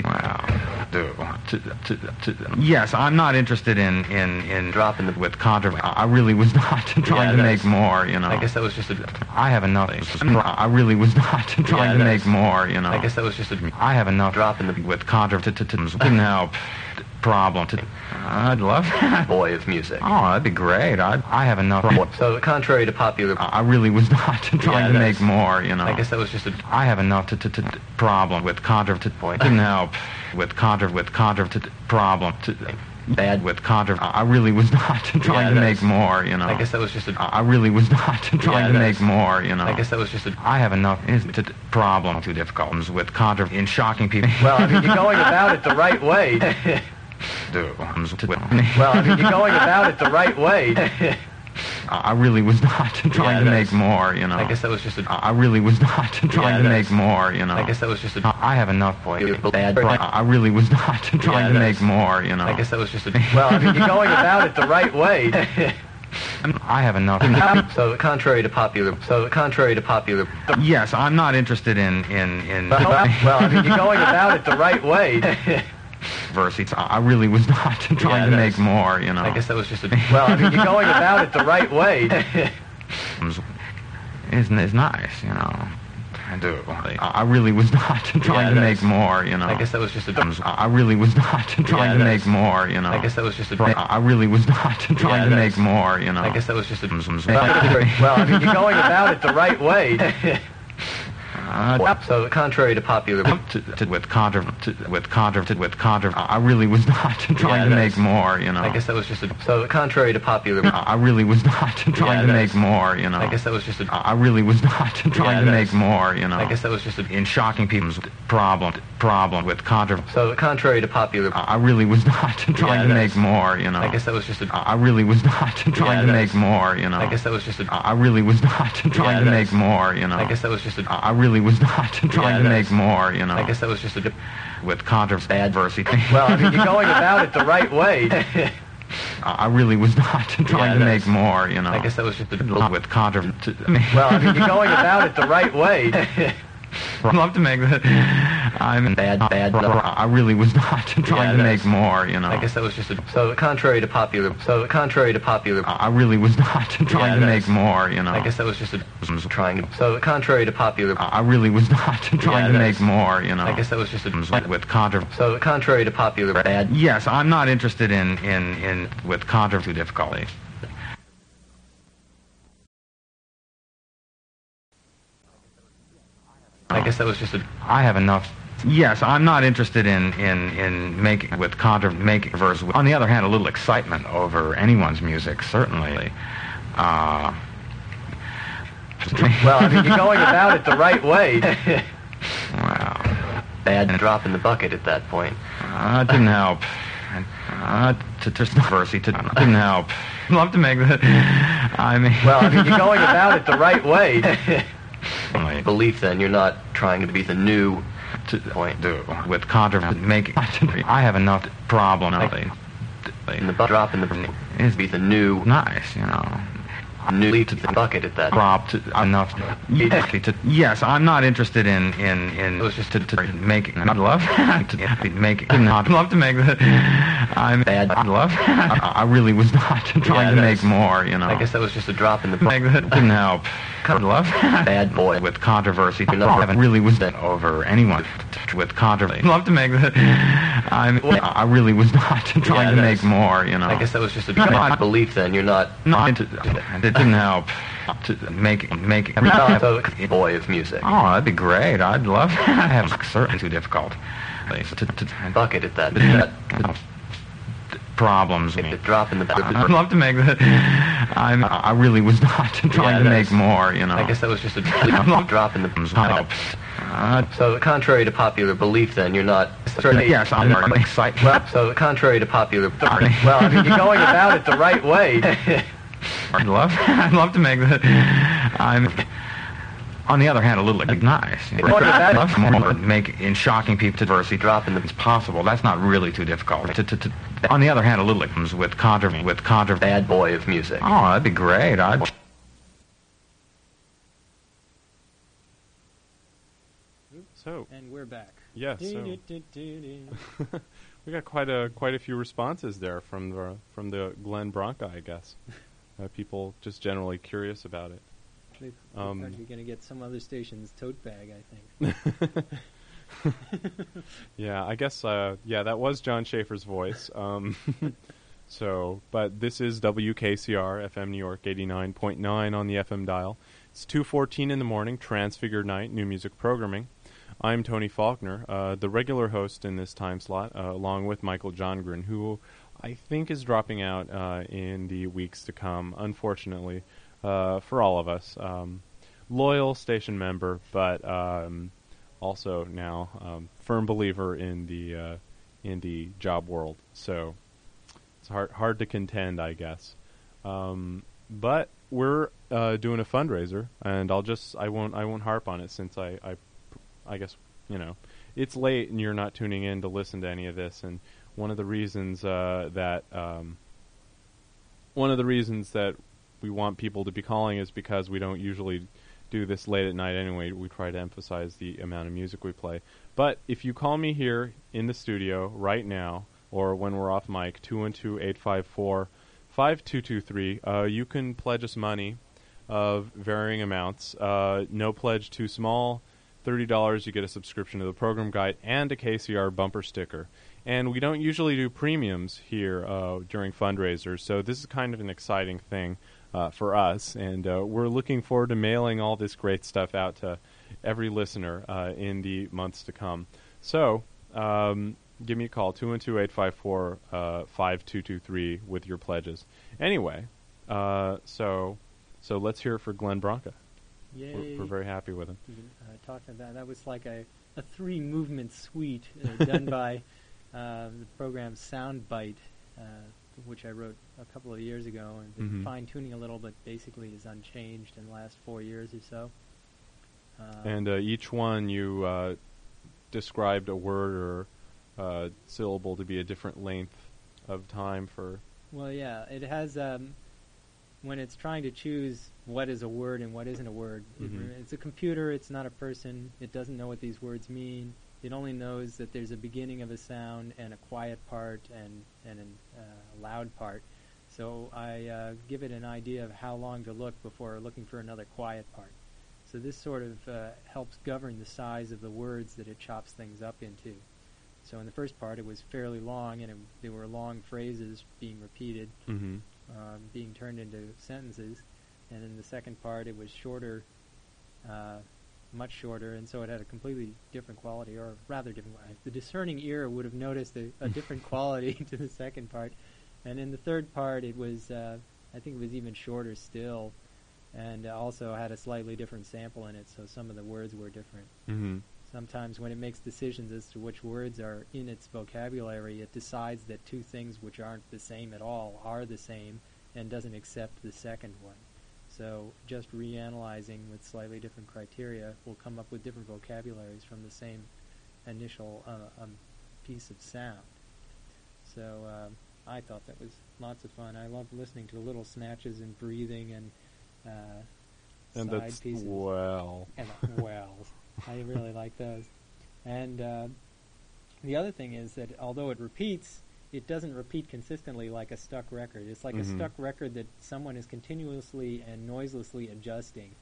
Yes, I'm not interested in dropping the with I really was not trying to make more, you know. I guess that was just a. I have enough. I really was not trying to make more, you know. I guess that was just a. I have enough. Drop in the with didn't help. Problem. I'd love. Boy of music. Oh, that'd be great. I have enough. So, contrary to popular, I really was not trying to make more, you know. I guess that was just a. I have enough problem with point. Didn't help with problem. Bad with I really was not trying to make more, you know. I guess that was just a. I really was not trying to make more, you know. I guess that was just a. I have enough problem too difficult with in shocking people. Well, I mean, you're going about it the right way. Do. Well, I mean, you're going about it the right way. I really was not trying to make more, you know. I guess that was just a. I really was not trying to make more, you know. I guess that was just a. I have enough Point. bad. I really was not trying to make more, you know. I guess that was just a. Well, I mean, you're going about it the right way. I have enough. So contrary to popular. Yes, I'm not interested in. Well, I mean, you're going about it the right way. Verses. I really was not trying to make more, you know. I guess that was just a. Well, I mean, you're going about it the right way. It's nice, you know. I do. I really was not trying to make more, you know. I guess that was just a. I really was not trying to make more, you know. I guess that was just a. I really was not trying to make more, you know. I guess that was just a. Well, I mean, you're going about it the right way. So contrary to popular. I really was not trying to make more, you know. I guess that was just a. So contrary to popular. I really was not trying to make more, you know. I guess that was just a. I really was not trying to make more, you know. I guess that was just a. In shocking people's problem with contra. So contrary to popular. I really was not trying to make more, you know. I guess that was just a. I really was not trying to make more, you know. I guess that was just a. I really was not trying to make more, you know. I guess that was just a. I really was not trying to make more, you know. I guess that was just a. With controversy. Well, I mean, you're going about it the right way. I really was not trying to make more, you know. I guess that was just a. With controversy. Well, I mean, you're going about it the right way. I'd love to make that. I'm bad. I really was not trying to make more, you know. I guess that was just a. So contrary to popular. I really was not trying to make more, you know. I guess that was just a. Trying to. So contrary to popular. I really was not trying to make more, you know. I guess that was just a. With controversy. So contrary to popular. Bad. Yes, I'm not interested in with controversy difficulty. I guess that was just a. I have enough. Yes, I'm not interested in making with make verse. On the other hand, a little excitement over anyone's music, certainly. Well, I mean, you're going about it the right way. Well, Bad drop in the bucket at that point. It didn't help. To verse, it didn't help. I'd love to make that. I mean. Well, I mean, you're going about it the right way. Belief, then you're not trying to be the new point. With controversy, make. I have enough problem. In the drop in the is be the new nice, you know. New leaf to the bucket at that. Prop enough. Yes, I'm not interested in It was just to make. I'd love to make. I'd love to make that. I'm bad. I'd love. I really was not trying to make more, you know. I guess that was just a drop in the. Make that didn't help. I'd love. Bad boy With controversy. I haven't really was that over anyone with controversy. I'd love to make that. I really was not trying to make more, you know. I guess that was just a belief. Then you're not. It didn't help to make So, boy of music. Oh, that'd be great. I'd love to have certainly too difficult. Bucket at that. Problems. The drop in the. I'd love to make that. I really was not trying to make more, you know. I guess that was just a drop in the. So contrary to popular belief, then you're not. Yes, I'm not excited. Well, so contrary to popular. Well, I mean, you're going about it the right way. I'd love to make that. On the other hand, a little nice. You know. I'd love more make in shocking people to diversity drop in the. It's possible. That's not really too difficult. On the other hand, a little with contra bad boy of music. Oh, that'd be great. So. And we're back. Yes. So. We got quite a few responses there from the Glenn Branca, I guess. People just generally curious about it. You're going to get some other station's tote bag, I think. Yeah, I guess. Yeah, that was John Schaefer's voice. So, but this is WKCR FM New York 89.9 on the FM dial. It's 2:14 in the morning. Transfigured Night, new music programming. I'm Tony Faulkner, the regular host in this time slot, along with Michael Johngren, who I think is dropping out in the weeks to come, unfortunately, for all of us. Loyal station member, but also now firm believer in the job world. So it's hard to contend, I guess. But we're doing a fundraiser, and I won't harp on it since I guess it's late and you're not tuning in to listen to any of this. And one of the reasons that we want people to be calling is because we don't usually do this late at night anyway. We try to emphasize the amount of music we play. But if you call me here in the studio right now, or when we're off mic, 212-854-5223, you can pledge us money of varying amounts. No pledge too small. $30, you get a subscription to the program guide and a KCR bumper sticker. And we don't usually do premiums here during fundraisers, so this is kind of an exciting thing for us. And we're looking forward to mailing all this great stuff out to every listener in the months to come. So give me a call, 212-854-5223 with your pledges. Anyway, so let's hear it for Glenn Branca. Yay. We're very happy with him. Talking about that was like a 3-movement suite done by the program Soundbite, which I wrote a couple of years ago and been fine-tuning a little, but basically is unchanged in the last 4 years or so. And each one you described a word or syllable to be a different length of time for... Well, yeah, it has... when it's trying to choose what is a word and what isn't a word, it's a computer, it's not a person, it doesn't know what these words mean, it only knows that there's a beginning of a sound and a quiet part and a loud part. So I give it an idea of how long to look before looking for another quiet part. So this sort of helps govern the size of the words that it chops things up into. So in the first part it was fairly long, and there were long phrases being repeated, being turned into sentences, and in the second part it was shorter, much shorter, and so it had a completely different quality, or rather different. The discerning ear would have noticed a different quality to the second part, and in the third part it was, I think it was even shorter still, and also had a slightly different sample in it, so some of the words were different. Sometimes when it makes decisions as to which words are in its vocabulary, it decides that two things which aren't the same at all are the same and doesn't accept the second one. So just reanalyzing with slightly different criteria will come up with different vocabularies from the same initial piece of sound. So I thought that was lots of fun. I love listening to little snatches and breathing and and side that's pieces. well. And wells. I really like those. And the other thing is that although it repeats, it doesn't repeat consistently like a stuck record. It's like a stuck record that someone is continuously and noiselessly adjusting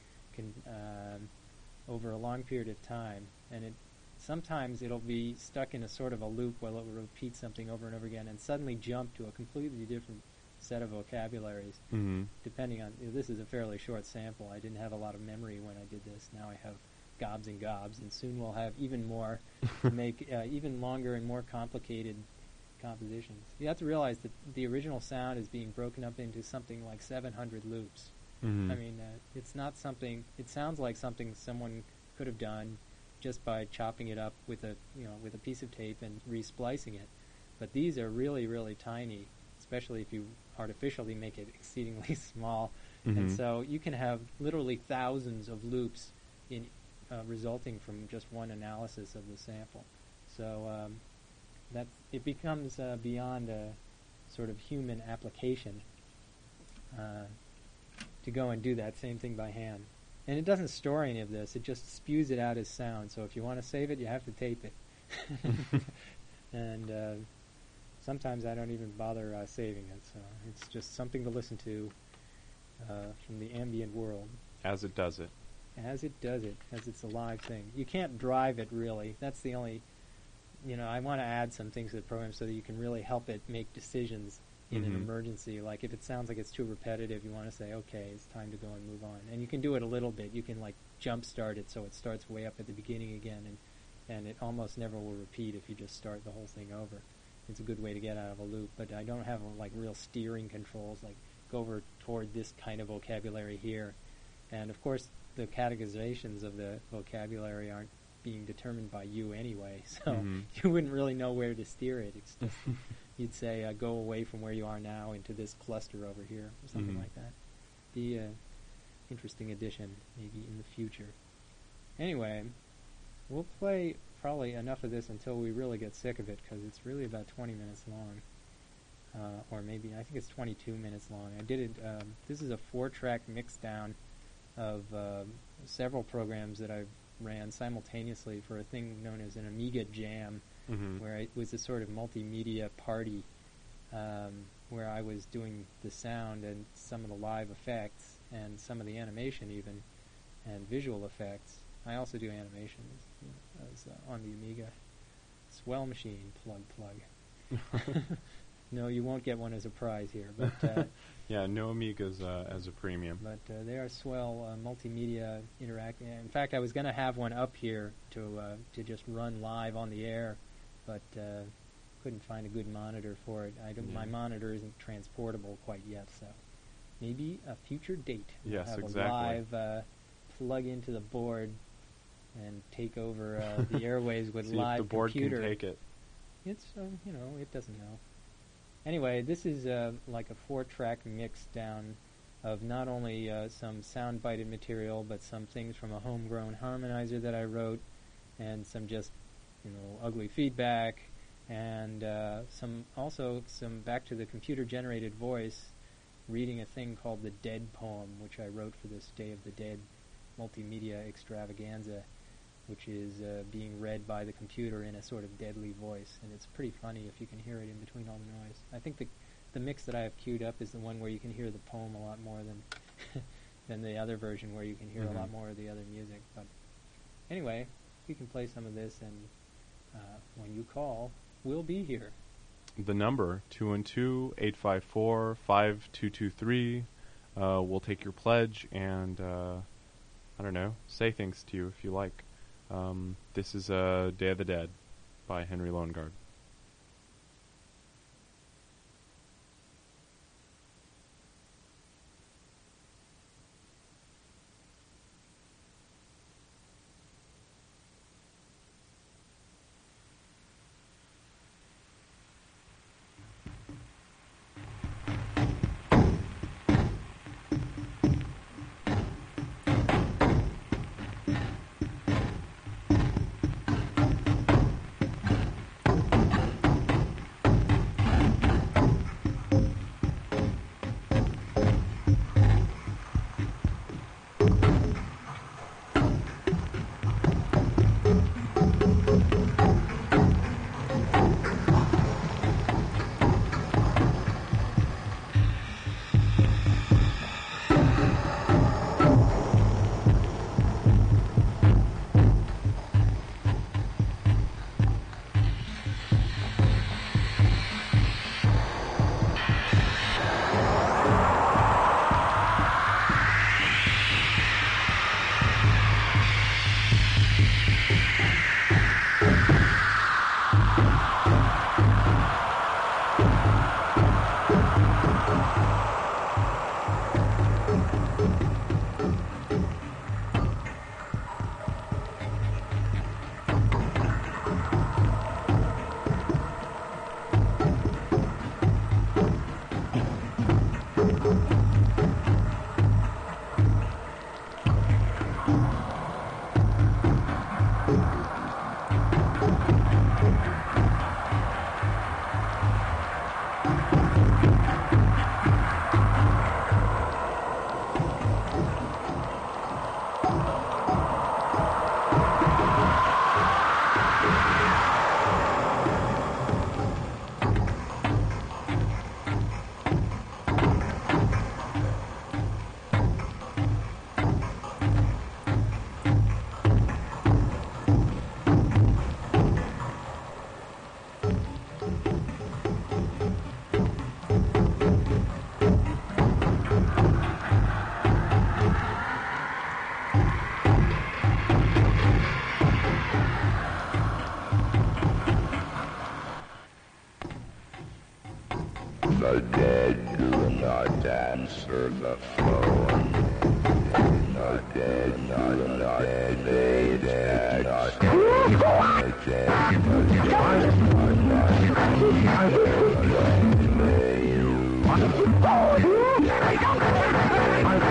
over a long period of time. And sometimes it'll be stuck in a sort of a loop where it will repeat something over and over again and suddenly jump to a completely different set of vocabularies, depending on... This is a fairly short sample. I didn't have a lot of memory when I did this. Now I have gobs and gobs, and soon we'll have even more to make even longer and more complicated compositions. You have to realize that the original sound is being broken up into something like 700 loops. I mean, it's not something... It sounds like something someone could have done just by chopping it up with a piece of tape and resplicing it. But these are really, really tiny, especially if you artificially make it exceedingly small. And so you can have literally thousands of loops in resulting from just one analysis of the sample. So that it becomes beyond a sort of human application to go and do that same thing by hand. And it doesn't store any of this. It just spews it out as sound. So if you want to save it, you have to tape it. And sometimes I don't even bother saving it. So it's just something to listen to from the ambient world. As it does it. As it does it, as it's a live thing. You can't drive it, really. That's the only... I want to add some things to the program so that you can really help it make decisions in an emergency. Like if it sounds like it's too repetitive, you want to say, okay, it's time to go and move on. And you can do it a little bit. You can like jump start it so it starts way up at the beginning again, and it almost never will repeat if you just start the whole thing over. It's a good way to get out of a loop, but I don't have like real steering controls, like go over toward this kind of vocabulary here. And of course, the categorizations of the vocabulary aren't being determined by you anyway, so you wouldn't really know where to steer it. It's just, you'd say, go away from where you are now into this cluster over here, or something like that. be an interesting addition maybe in the future. Anyway, we'll play probably enough of this until we really get sick of it, because it's really about 20 minutes long. Or maybe, I think it's 22 minutes long. I did it, this is a 4-track mix down of several programs that I ran simultaneously for a thing known as an Amiga Jam, where it was a sort of multimedia party where I was doing the sound and some of the live effects and some of the animation even, and visual effects. I also do animation on the Amiga. Swell machine, plug. No, you won't get one as a prize here, but yeah, no Amigas as a premium. But they are swell multimedia interacting. In fact, I was going to have one up here to just run live on the air, but couldn't find a good monitor for it. My monitor isn't transportable quite yet, so maybe a future date. Yes, we'll have exactly. a live plug into the board and take over the airways with See live if the board computer. can take it. It's it doesn't know. Anyway, this is like a 4-track mix down of not only some sound-bited material, but some things from a homegrown harmonizer that I wrote, and some just, ugly feedback, and some back to the computer-generated voice, reading a thing called the Dead Poem, which I wrote for this Day of the Dead multimedia extravaganza, which is being read by the computer in a sort of deadly voice, and it's pretty funny if you can hear it in between all the noise. I think the mix that I have queued up is the one where you can hear the poem a lot more than the other version where you can hear a lot more of the other music. But anyway, we can play some of this, and when you call, we'll be here. The number, 212-854-5223. We'll take your pledge and, say things to you if you like. This is Day of the Dead by Henry Loengard. The dead do not answer the phone. The dead do not invade and not the dead do not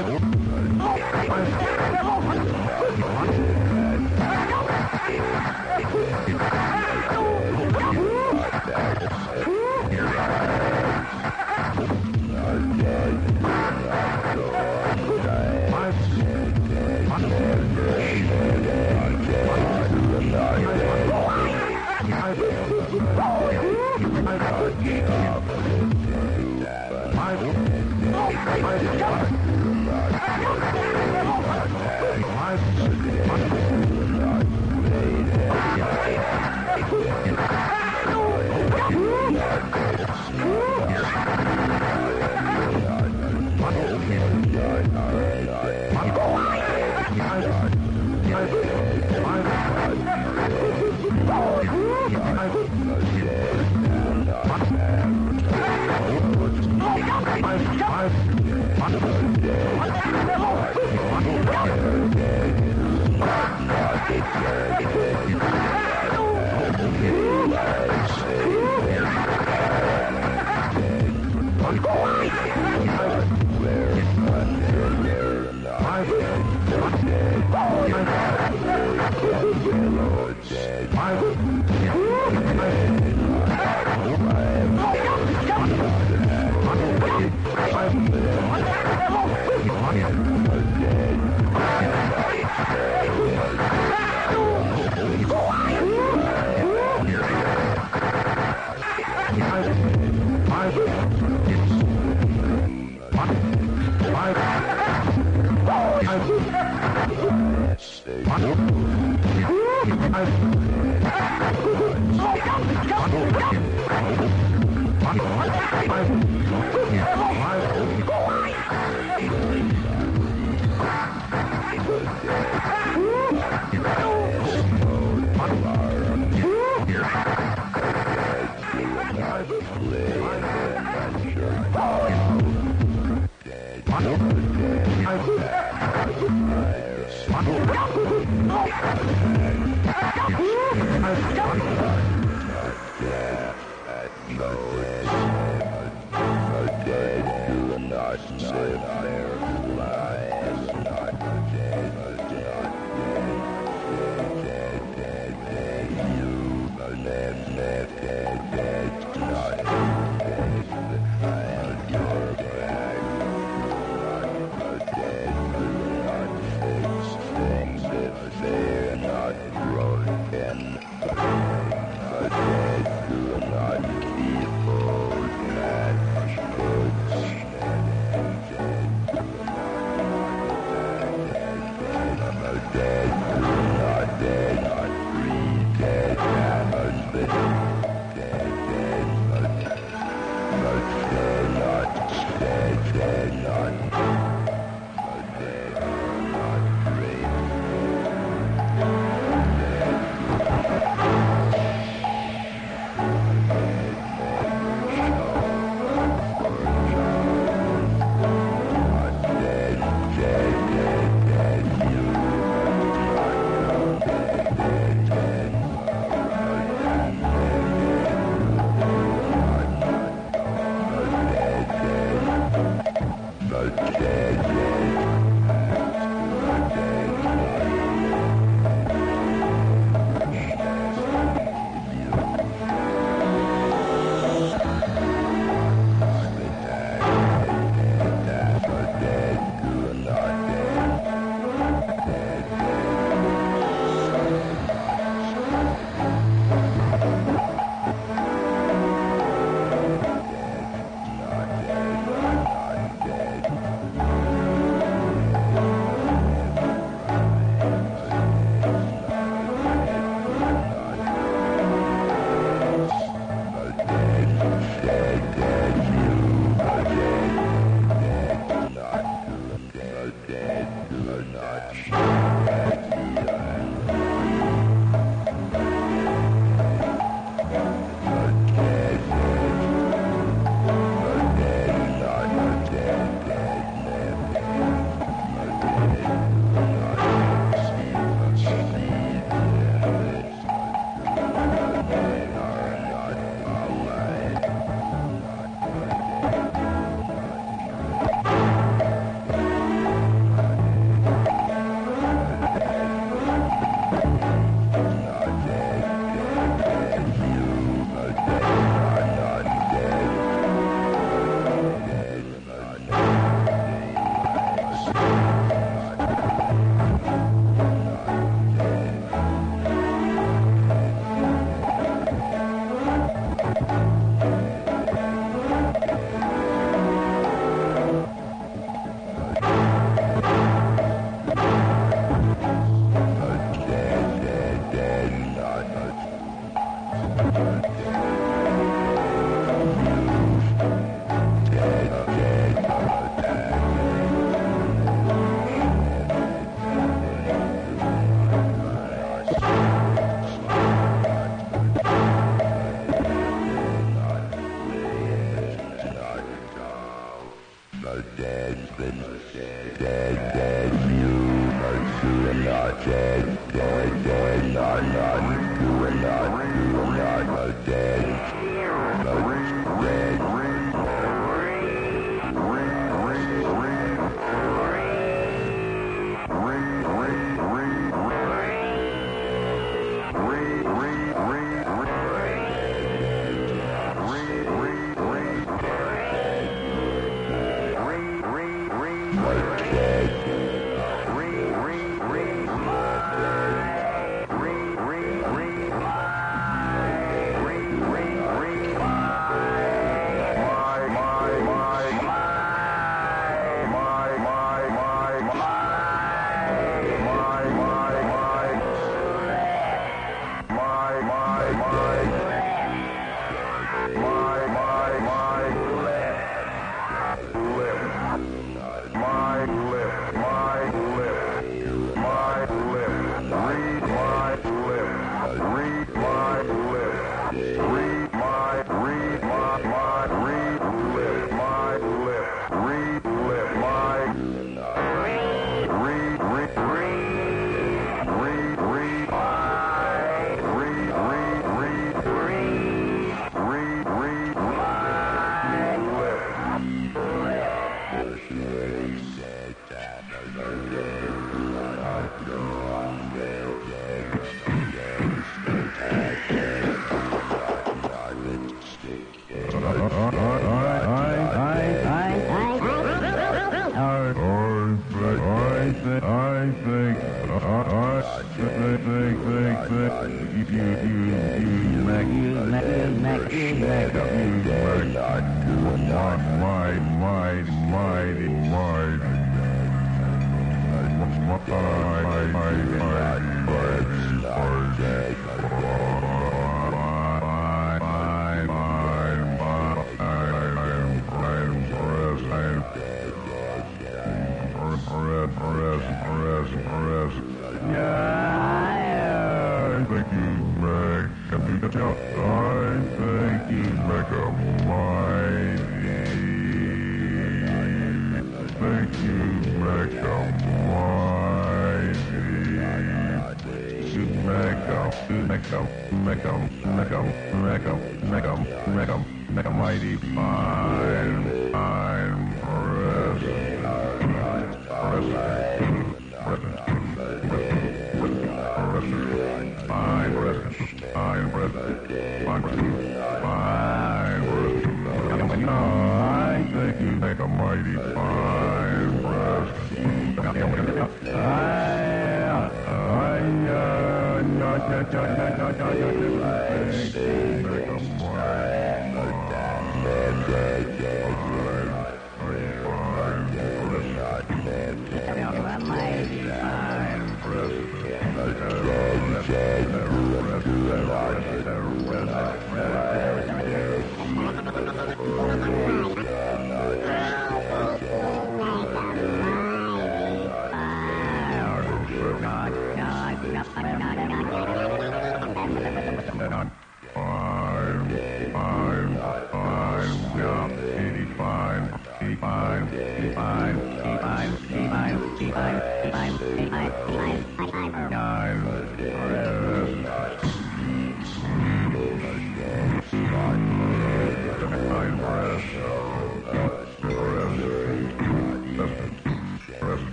Broken. The dead do not keep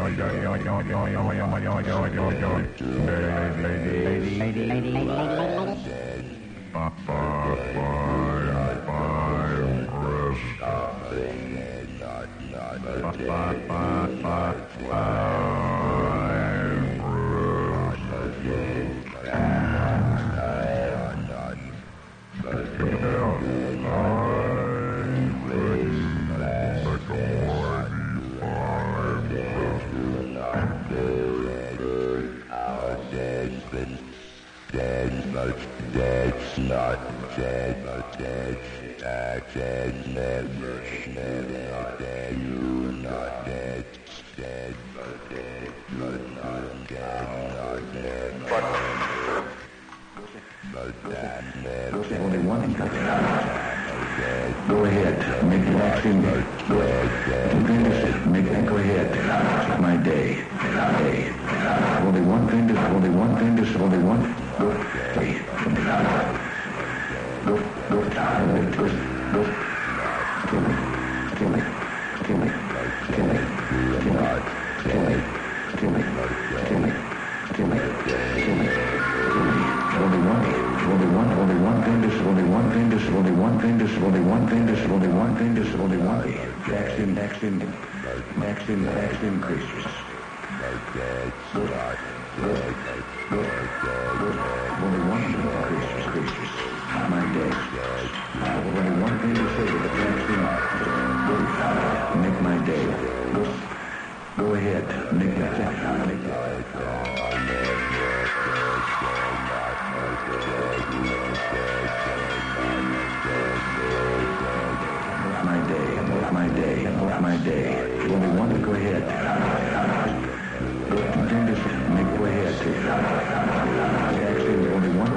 Go ahead, make the action. Go ahead, make that. Go ahead. My day. Only one thing to. Only one thing to. Only one. Go. Go. Max increases. Only one increases. My day. Only one thing to say to the vaccine. Make my day. Go ahead. Make that. My day. Only one to go ahead. Continue to make go ahead. Actually, only one.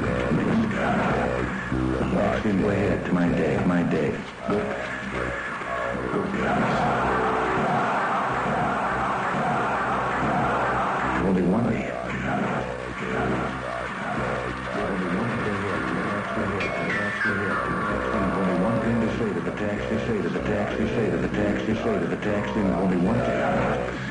Actually, go ahead. My day. Only one. Only one thing to say to the taxi, say to the taxi, say to the taxi, say to the taxi, only one thing.